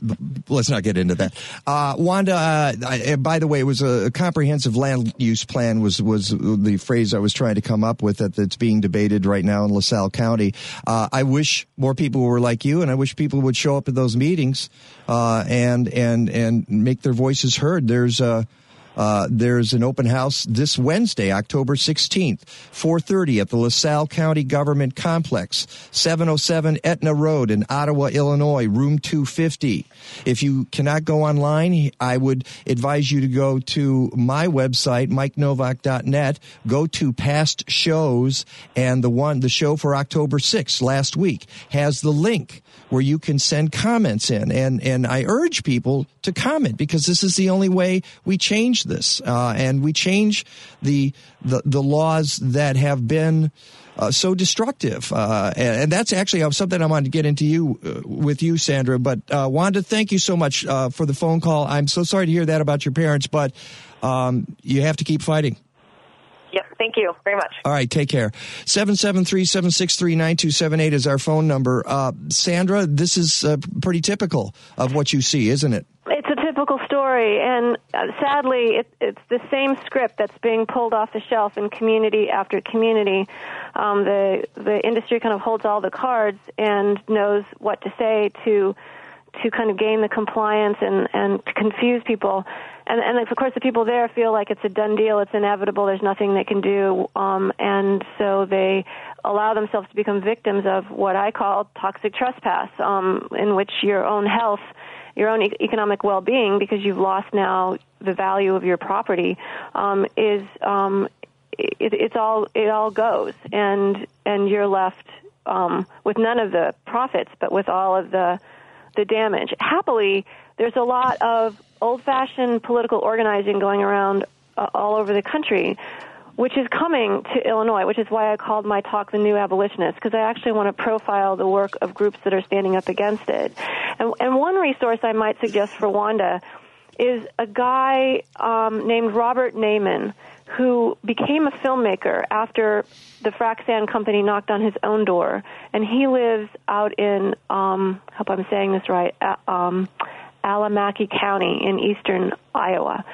let's not get into that. Uh, Wanda, uh, I, by the way, it was a, a comprehensive land use plan was, was the phrase I was trying to come up with that, that's being debated right now in LaSalle County. Uh, I wish more people were like you, and I wish people would show up at those meetings uh, and, and, and make their voices heard. There's a Uh, there's an open house this Wednesday, October sixteenth, four thirty at the LaSalle County Government Complex, seven oh seven Etna Road in Ottawa, Illinois, room two fifty. If you cannot go online, I would advise you to go to my website, mike novak dot net, go to past shows, and the one, the show for October sixth, last week, has the link where you can send comments in. And, and I urge people to comment, because this is the only way we change this. Uh, and we change the, the, the laws that have been uh, so destructive. Uh, and, and that's actually something I wanted to get into you, uh, with you, Sandra. But, uh, Wanda, thank you so much, uh, for the phone call. I'm so sorry to hear that about your parents, but, um, you have to keep fighting. Yep, thank you very much. All right, take care. seven seven three, seven six three, nine two seven eight is our phone number. Uh, Sandra, this is uh, pretty typical of what you see, isn't it? It's a typical story, and uh, sadly, it, it's the same script that's being pulled off the shelf in community after community. Um, the the industry kind of holds all the cards and knows what to say to to kind of gain the compliance and, and to confuse people. And, and, of course, the people there feel like it's a done deal, it's inevitable, there's nothing they can do, um, and so they allow themselves to become victims of what I call toxic trespass, um, in which your own health, your own e- economic well-being, because you've lost now the value of your property, um, is um, it, it's all it all goes, and and you're left um, with none of the profits, but with all of the the damage. Happily, there's a lot of old-fashioned political organizing going around uh, all over the country, which is coming to Illinois, which is why I called my talk The New Abolitionist, because I actually want to profile the work of groups that are standing up against it. And, and one resource I might suggest for Wanda is a guy um, named Robert Naiman, who became a filmmaker after the frac sand company knocked on his own door. And he lives out in, um, I hope I'm saying this right, uh, um, Alamaki County in eastern Iowa.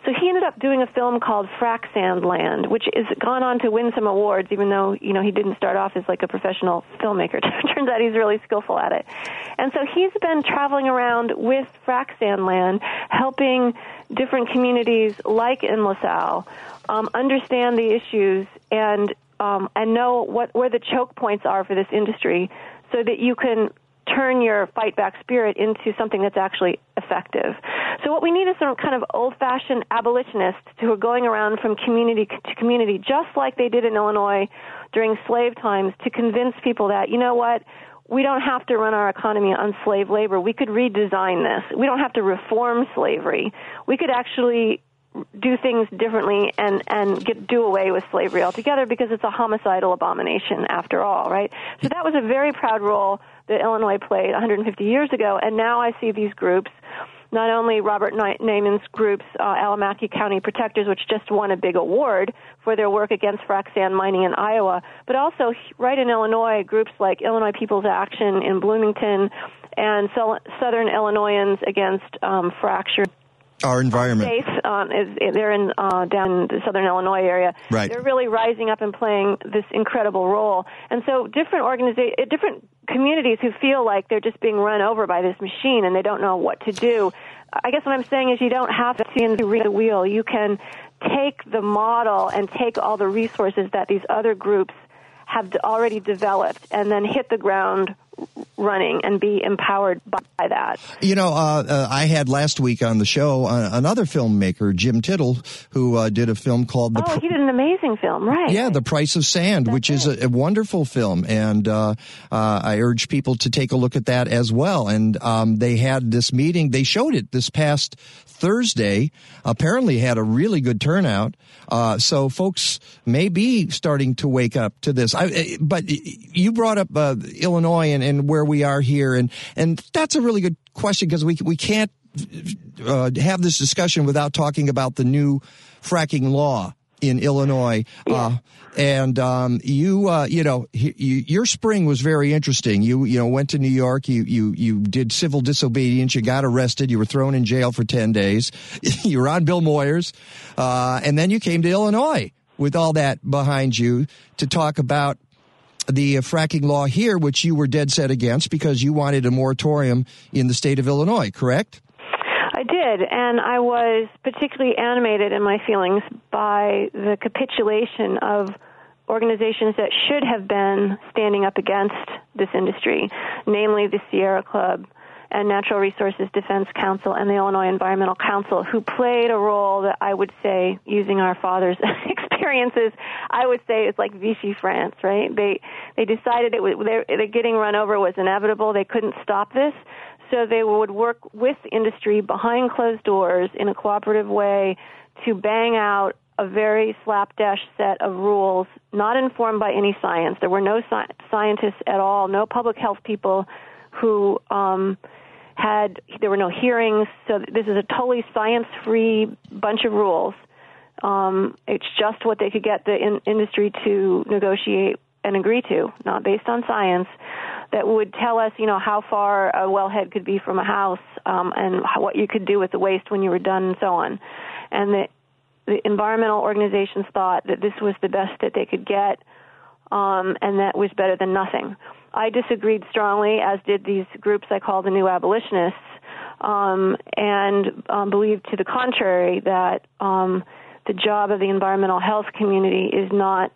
So he ended up doing a film called Frack Sand Land, which has gone on to win some awards, even though, you know, he didn't start off as like a professional filmmaker. Turns out he's really skillful at it. And so he's been traveling around with Frack Sand Land, helping different communities like in LaSalle um, understand the issues and um, and know what where the choke points are for this industry, so that you can turn your fight back spirit into something that's actually effective. So what we need is some kind of old-fashioned abolitionists who are going around from community to community, just like they did in Illinois during slave times, to convince people that, you know what, we don't have to run our economy on slave labor. We could redesign this. We don't have to reform slavery. We could actually do things differently and, and get do away with slavery altogether, because it's a homicidal abomination after all, right? So that was a very proud role that Illinois played one hundred fifty years ago, and now I see these groups, not only Robert Naiman's groups, uh, Alamaki County Protectors, which just won a big award for their work against frac sand mining in Iowa, but also right in Illinois, groups like Illinois People's Action in Bloomington and Southern Illinoisans Against um, Fracture. Our environment. States, um, is, they're in uh, down in the Southern Illinois area. Right. They're really rising up and playing this incredible role. And so different organiza- different communities who feel like they're just being run over by this machine and they don't know what to do. I guess what I'm saying is you don't have to reinvent the wheel. You can take the model and take all the resources that these other groups have already developed and then hit the ground running and be empowered by that. You know, uh, uh, I had last week on the show uh, another filmmaker, Jim Tittle, who uh, did a film called The Oh, he did an amazing film, right. Yeah, The Price of Sand, That's which is a, a wonderful film, and uh, uh, I urge people to take a look at that as well. And um, they had this meeting, they showed it this past Thursday, apparently had a really good turnout, uh, so folks may be starting to wake up to this. I, but you brought up uh, Illinois and, and where we are here, and, and that's a really good question, because we, we can't uh, have this discussion without talking about the new fracking law in Illinois. Yeah. Uh, and, um, you, uh, you know, you, your spring was very interesting. You, you know, went to New York, you, you, you did civil disobedience, you got arrested, you were thrown in jail for ten days. You were on Bill Moyers. Uh, and then you came to Illinois with all that behind you to talk about the uh, fracking law here, which you were dead set against because you wanted a moratorium in the state of Illinois, correct? I did, and I was particularly animated in my feelings by the capitulation of organizations that should have been standing up against this industry, namely the Sierra Club and Natural Resources Defense Council and the Illinois Environmental Council, who played a role that I would say, using our father's experiences, I would say it's like Vichy France, right? They they decided it was, they're getting run over was inevitable. They couldn't stop this. So they would work with industry behind closed doors in a cooperative way to bang out a very slapdash set of rules, not informed by any science. There were no sci- scientists at all, no public health people who um, had, there were no hearings. So this is a totally science-free bunch of rules. Um, it's just what they could get the in- industry to negotiate and agree to, not based on science, that would tell us, you know, how far a wellhead could be from a house um, and how, what you could do with the waste when you were done and so on. And the, the environmental organizations thought that this was the best that they could get, um, and that was better than nothing. I disagreed strongly, as did these groups I call the New Abolitionists, um, and um, believed to the contrary that um, the job of the environmental health community is not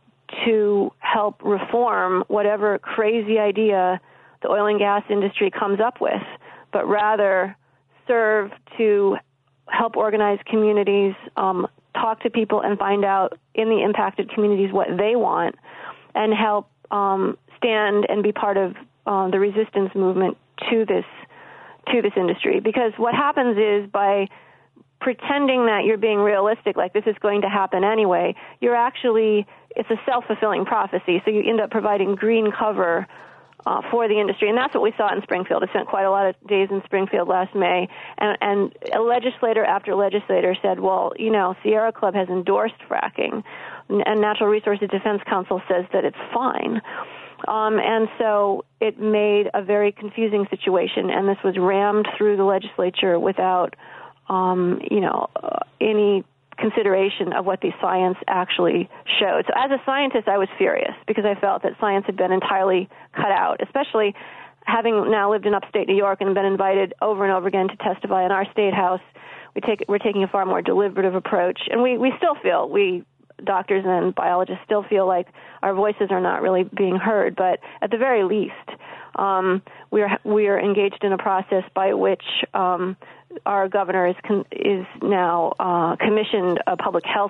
to help reform whatever crazy idea the oil and gas industry comes up with, but rather serve to help organize communities, um, talk to people and find out in the impacted communities what they want, and help um, stand and be part of uh, the resistance movement to this to this industry. Because what happens is, by pretending that you're being realistic, like this is going to happen anyway, you're actually, it's a self-fulfilling prophecy, so you end up providing green cover uh, for the industry. And that's what we saw in Springfield. I spent quite a lot of days in Springfield last May, and, and a legislator after legislator said, well, you know, Sierra Club has endorsed fracking, and Natural Resources Defense Council says that it's fine. Um, and so it made a very confusing situation, and this was rammed through the legislature without um, you know, uh, any consideration of what the science actually showed. So as a scientist, I was furious because I felt that science had been entirely cut out, especially having now lived in upstate New York and been invited over and over again to testify in our state house. We take, we're taking a far more deliberative approach, and we, we still feel, we doctors and biologists still feel like our voices are not really being heard, but at the very least, um, we are we are engaged in a process by which um, our governor is con- is now uh, commissioned a public health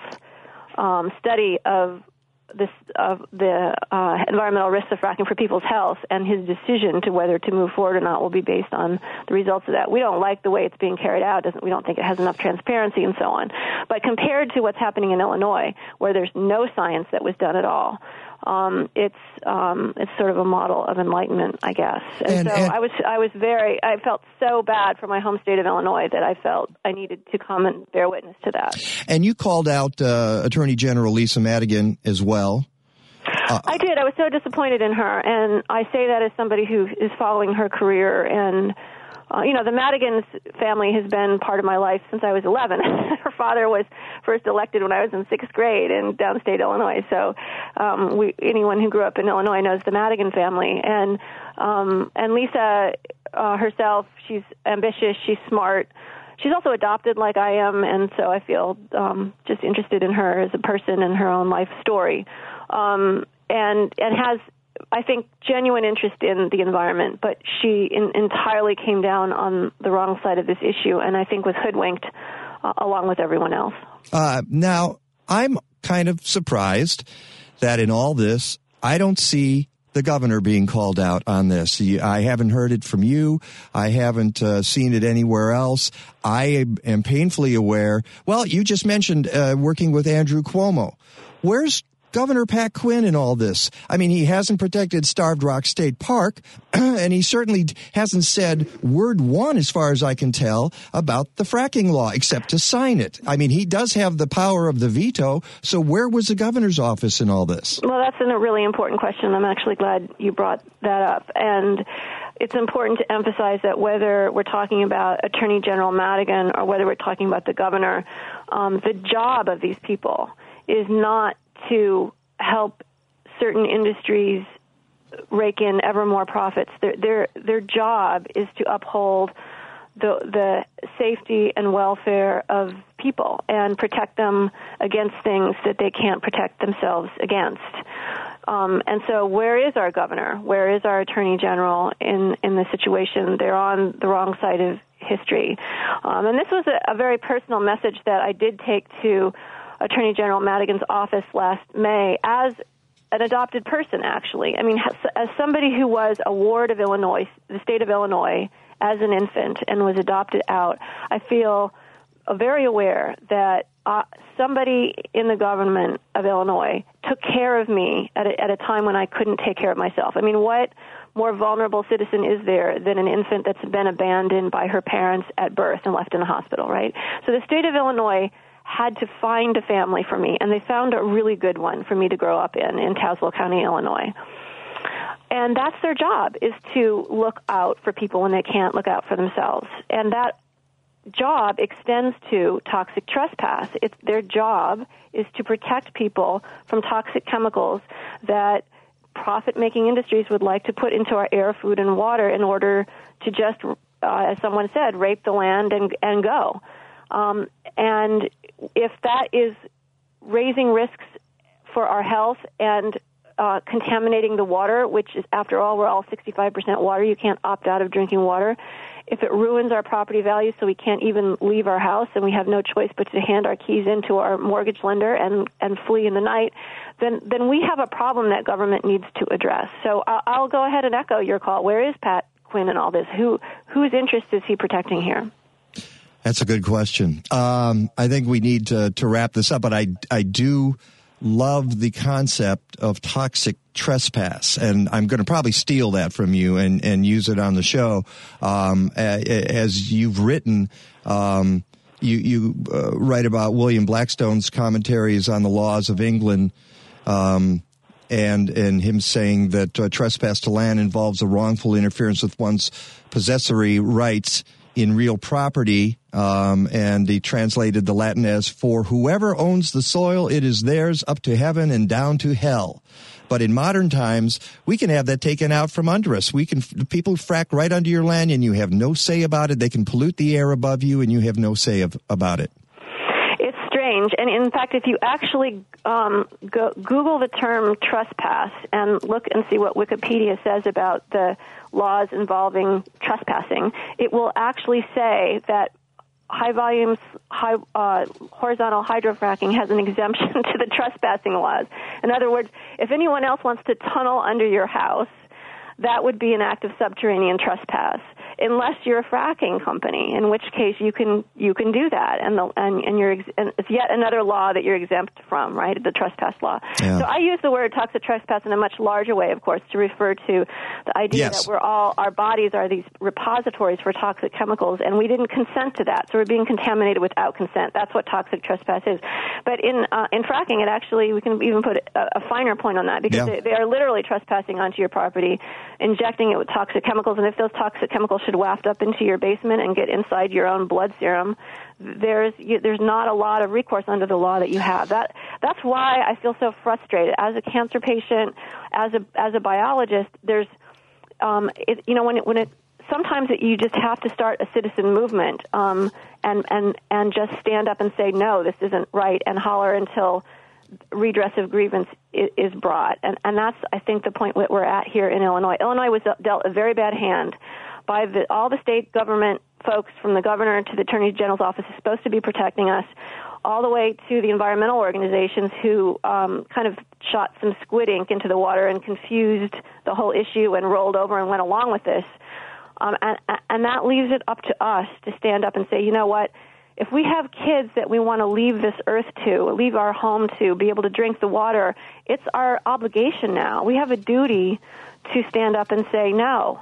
um, study of this of the uh, environmental risks of fracking for people's health, and his decision to whether to move forward or not will be based on the results of that. We don't like the way it's being carried out. Doesn't we don't think it has enough transparency and so on. But compared to what's happening in Illinois, where there's no science that was done at all, um, it's um, it's sort of a model of enlightenment, I guess. And, And- so and- I was I was very I felt so bad for my home state of Illinois that I felt I needed to come and bear witness to that. And you called out uh, Attorney General Lisa Madigan as well. Uh, I did. I was so disappointed in her, and I say that as somebody who is following her career. And, uh, you know, the Madigan's family has been part of my life since I was eleven. Her father was first elected when I was in sixth grade in downstate Illinois. So um, we, anyone who grew up in Illinois knows the Madigan family. And, um, and Lisa uh, herself, she's ambitious, she's smart. She's also adopted like I am, and so I feel um, just interested in her as a person and her own life story. Um, and and has, I think, genuine interest in the environment, but she in, entirely came down on the wrong side of this issue, and I think was hoodwinked uh, along with everyone else. Uh, now, I'm kind of surprised that in all this, I don't see the governor being called out on this. I haven't heard it from you. I haven't uh, seen it anywhere else. I am painfully aware. Well, you just mentioned uh, working with Andrew Cuomo. Where's Governor Pat Quinn in all this? I mean, he hasn't protected Starved Rock State Park, and he certainly hasn't said word one, as far as I can tell, about the fracking law, except to sign it. I mean, he does have the power of the veto, so where was the governor's office in all this? Well, that's a really important question. I'm actually glad you brought that up. And it's important to emphasize that whether we're talking about Attorney General Madigan or whether we're talking about the governor, um, the job of these people is not to help certain industries rake in ever more profits. Their their their job is to uphold the the safety and welfare of people and protect them against things that they can't protect themselves against. Um, and so where is our governor? Where is our attorney general in, in this situation? They're on the wrong side of history. Um, and this was a, a very personal message that I did take to Attorney General Madigan's office last May as an adopted person, actually. I mean, as somebody who was a ward of Illinois, the state of Illinois, as an infant and was adopted out, I feel very aware that uh, somebody in the government of Illinois took care of me at a, at a time when I couldn't take care of myself. I mean, what more vulnerable citizen is there than an infant that's been abandoned by her parents at birth and left in the hospital, right? So the state of Illinois had to find a family for me, and they found a really good one for me to grow up in, in Tazewell County, Illinois. And that's their job, is to look out for people when they can't look out for themselves. And that job extends to toxic trespass. It's their job is to protect people from toxic chemicals that profit-making industries would like to put into our air, food, and water in order to just, uh, as someone said, rape the land and, and go. Um, and if that is raising risks for our health and uh, contaminating the water, which is, after all, we're all sixty-five percent water. You can't opt out of drinking water. If it ruins our property value so we can't even leave our house and we have no choice but to hand our keys into our mortgage lender and, and flee in the night, then, then we have a problem that government needs to address. So I'll, I'll go ahead and echo your call. Where is Pat Quinn in all this? Who, whose interest is he protecting here? That's a good question. Um, I think we need to, to wrap this up, but I, I do love the concept of toxic trespass, and I'm going to probably steal that from you and, and use it on the show. Um, as you've written, um, you, you uh, write about William Blackstone's commentaries on the laws of England, um, and and him saying that uh, trespass to land involves a wrongful interference with one's possessory rights in real property, um, and he translated the Latin as, for whoever owns the soil, it is theirs up to heaven and down to hell. But in modern times, we can have that taken out from under us. We can, people frack right under your land and you have no say about it. They can pollute the air above you and you have no say of, about it. It's strange. And in fact, if you actually um, go, Google the term trespass and look and see what Wikipedia says about the laws involving trespassing, it will actually say that high volumes, high, uh, horizontal hydrofracking has an exemption to the trespassing laws. In other words, if anyone else wants to tunnel under your house, that would be an act of subterranean trespass, unless you're a fracking company, in which case you can you can do that, and the, and and you're ex- and it's yet another law that you're exempt from, right? The trespass law. Yeah. So I use the word toxic trespass in a much larger way, of course, to refer to the idea yes. that we're all our bodies are these repositories for toxic chemicals, and we didn't consent to that, so we're being contaminated without consent. That's what toxic trespass is. But in uh, in fracking, it actually we can even put a, a finer point on that, because yeah. they, they are literally trespassing onto your property, injecting it with toxic chemicals, and if those toxic chemicals should waft up into your basement and get inside your own blood serum, there's you, there's not a lot of recourse under the law that you have. That that's why I feel so frustrated as a cancer patient, as a as a biologist. There's, um, it, you know, when it when it sometimes it, you just have to start a citizen movement, um, and and and just stand up and say no, this isn't right, and holler until redress of grievance is brought. And, and that's, I think, the point we're at here in Illinois. Illinois was dealt a very bad hand by the, all the state government folks, from the governor to the attorney general's office, is supposed to be protecting us, all the way to the environmental organizations who um, kind of shot some squid ink into the water and confused the whole issue and rolled over and went along with this. Um, and, and that leaves it up to us to stand up and say, you know what, if we have kids that we want to leave this earth to, leave our home to, be able to drink the water, it's our obligation now. We have a duty to stand up and say no.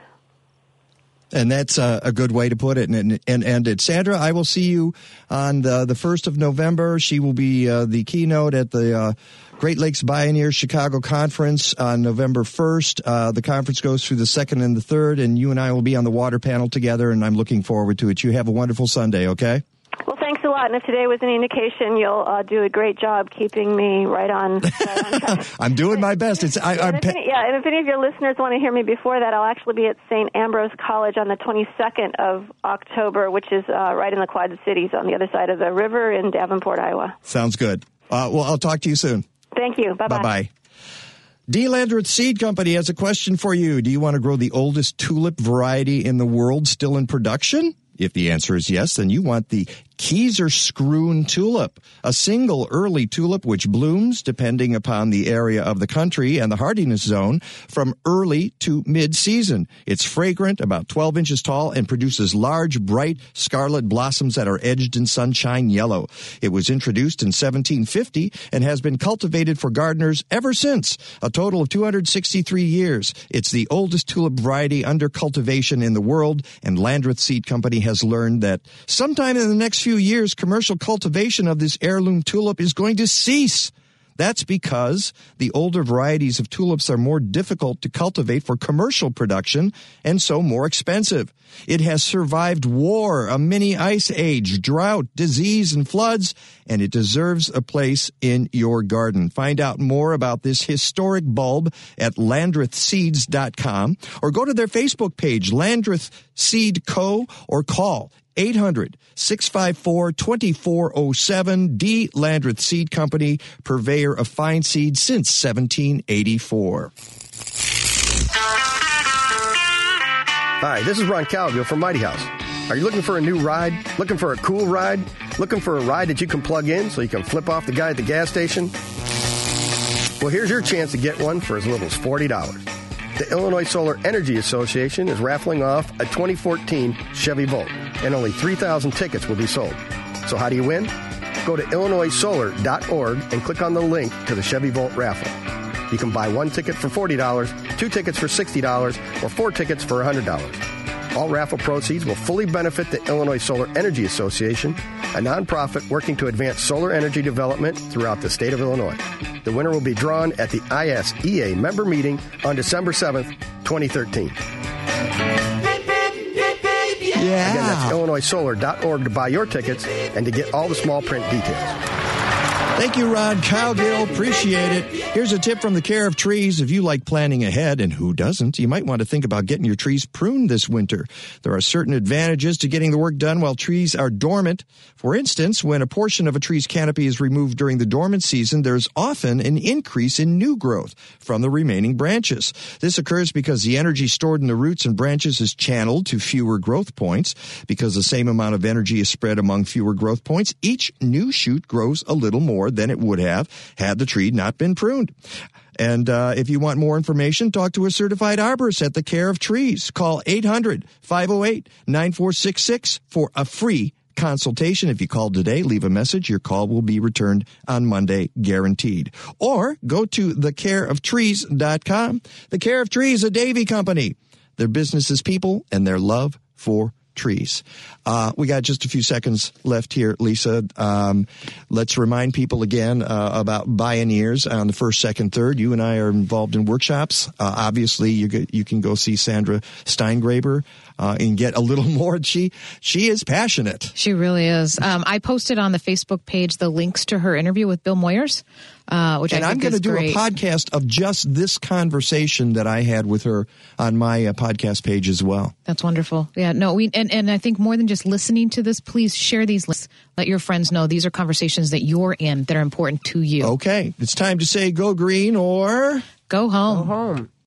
And that's a, a good way to put it. And, and, and it. Sandra, I will see you on the, the first of November. She will be uh, the keynote at the uh, Great Lakes Bioneer Chicago Conference on November first. Uh, the conference goes through the second and the third, and you and I will be on the water panel together, and I'm looking forward to it. You have a wonderful Sunday, okay? Well, thanks a lot. And if today was any indication, you'll uh, do a great job keeping me right on, right on track. I'm doing my best. It's I, I'm and if any, yeah, and if any of your listeners want to hear me before that, I'll actually be at Saint Ambrose College on the twenty-second of October, which is uh, right in the Quad Cities on the other side of the river in Davenport, Iowa. Sounds good. Uh, well, I'll talk to you soon. Thank you. Bye-bye. Bye-bye. D. Landreth Seed Company has a question for you. Do you want to grow the oldest tulip variety in the world still in production? If the answer is yes, then you want the Kieserskroon tulip, a single early tulip which blooms, depending upon the area of the country and the hardiness zone, from early to mid-season. It's fragrant, about twelve inches tall, and produces large, bright scarlet blossoms that are edged in sunshine yellow. It was introduced in seventeen fifty and has been cultivated for gardeners ever since, a total of two hundred sixty-three years. It's the oldest tulip variety under cultivation in the world, and Landreth Seed Company has learned that sometime in the next few years, commercial cultivation of this heirloom tulip is going to cease. That's because the older varieties of tulips are more difficult to cultivate for commercial production and so more expensive. It has survived war, a mini ice age, drought, disease, and floods, and it deserves a place in your garden. Find out more about this historic bulb at landreth seeds dot com or go to their Facebook page, Landreth Seed Co., or call eight hundred, six five four, two four zero seven. D. Landreth Seed Company, purveyor of fine seeds since seventeen eighty-four. Hi, this is Ron Calvio from Mighty House. Are you looking for a new ride? Looking for a cool ride? Looking for a ride that you can plug in so you can flip off the guy at the gas station? Well, here's your chance to get one for as little as forty dollars. The Illinois Solar Energy Association is raffling off a twenty fourteen Chevy Volt, and only three thousand tickets will be sold. So how do you win? Go to illinois solar dot org and click on the link to the Chevy Volt raffle. You can buy one ticket for forty dollars, two tickets for sixty dollars, or four tickets for one hundred dollars. All raffle proceeds will fully benefit the Illinois Solar Energy Association, a nonprofit working to advance solar energy development throughout the state of Illinois. The winner will be drawn at the I S E A member meeting on December seventh, twenty thirteen. Yeah, Yeah. Again, that's illinois solar dot org to buy your tickets and to get all the small print details. Thank you, Ron Cowgill. Appreciate it. Here's a tip from the Care of Trees. If you like planning ahead, and who doesn't, you might want to think about getting your trees pruned this winter. There are certain advantages to getting the work done while trees are dormant. For instance, when a portion of a tree's canopy is removed during the dormant season, there's often an increase in new growth from the remaining branches. This occurs because the energy stored in the roots and branches is channeled to fewer growth points. Because the same amount of energy is spread among fewer growth points, each new shoot grows a little more than it would have had the tree not been pruned. And uh, if you want more information, talk to a certified arborist at the Care of Trees. Call eight hundred, five oh eight, nine four six six for a free consultation. If you call today, leave a message. Your call will be returned on Monday, guaranteed. Or go to the care of trees dot com. The Care of Trees, a Davy company. Their business is people and their love for trees. Uh, we got just a few seconds left here, Lisa. Um, let's remind people again uh, about Bioneers on the first, second, third. You and I are involved in workshops. Uh, obviously, you get, you can go see Sandra Steingraber uh, and get a little more. She she is passionate. She really is. Um, I posted on the Facebook page the links to her interview with Bill Moyers, uh, which and I think I'm going to do great. a podcast of just this conversation that I had with her on my uh, podcast page as well. That's wonderful. Yeah, no, we and, and I think more than just listening to this, please share these links. Let your friends know these are conversations that you're in that are important to you. Okay, it's time to say go green or go home. Go home.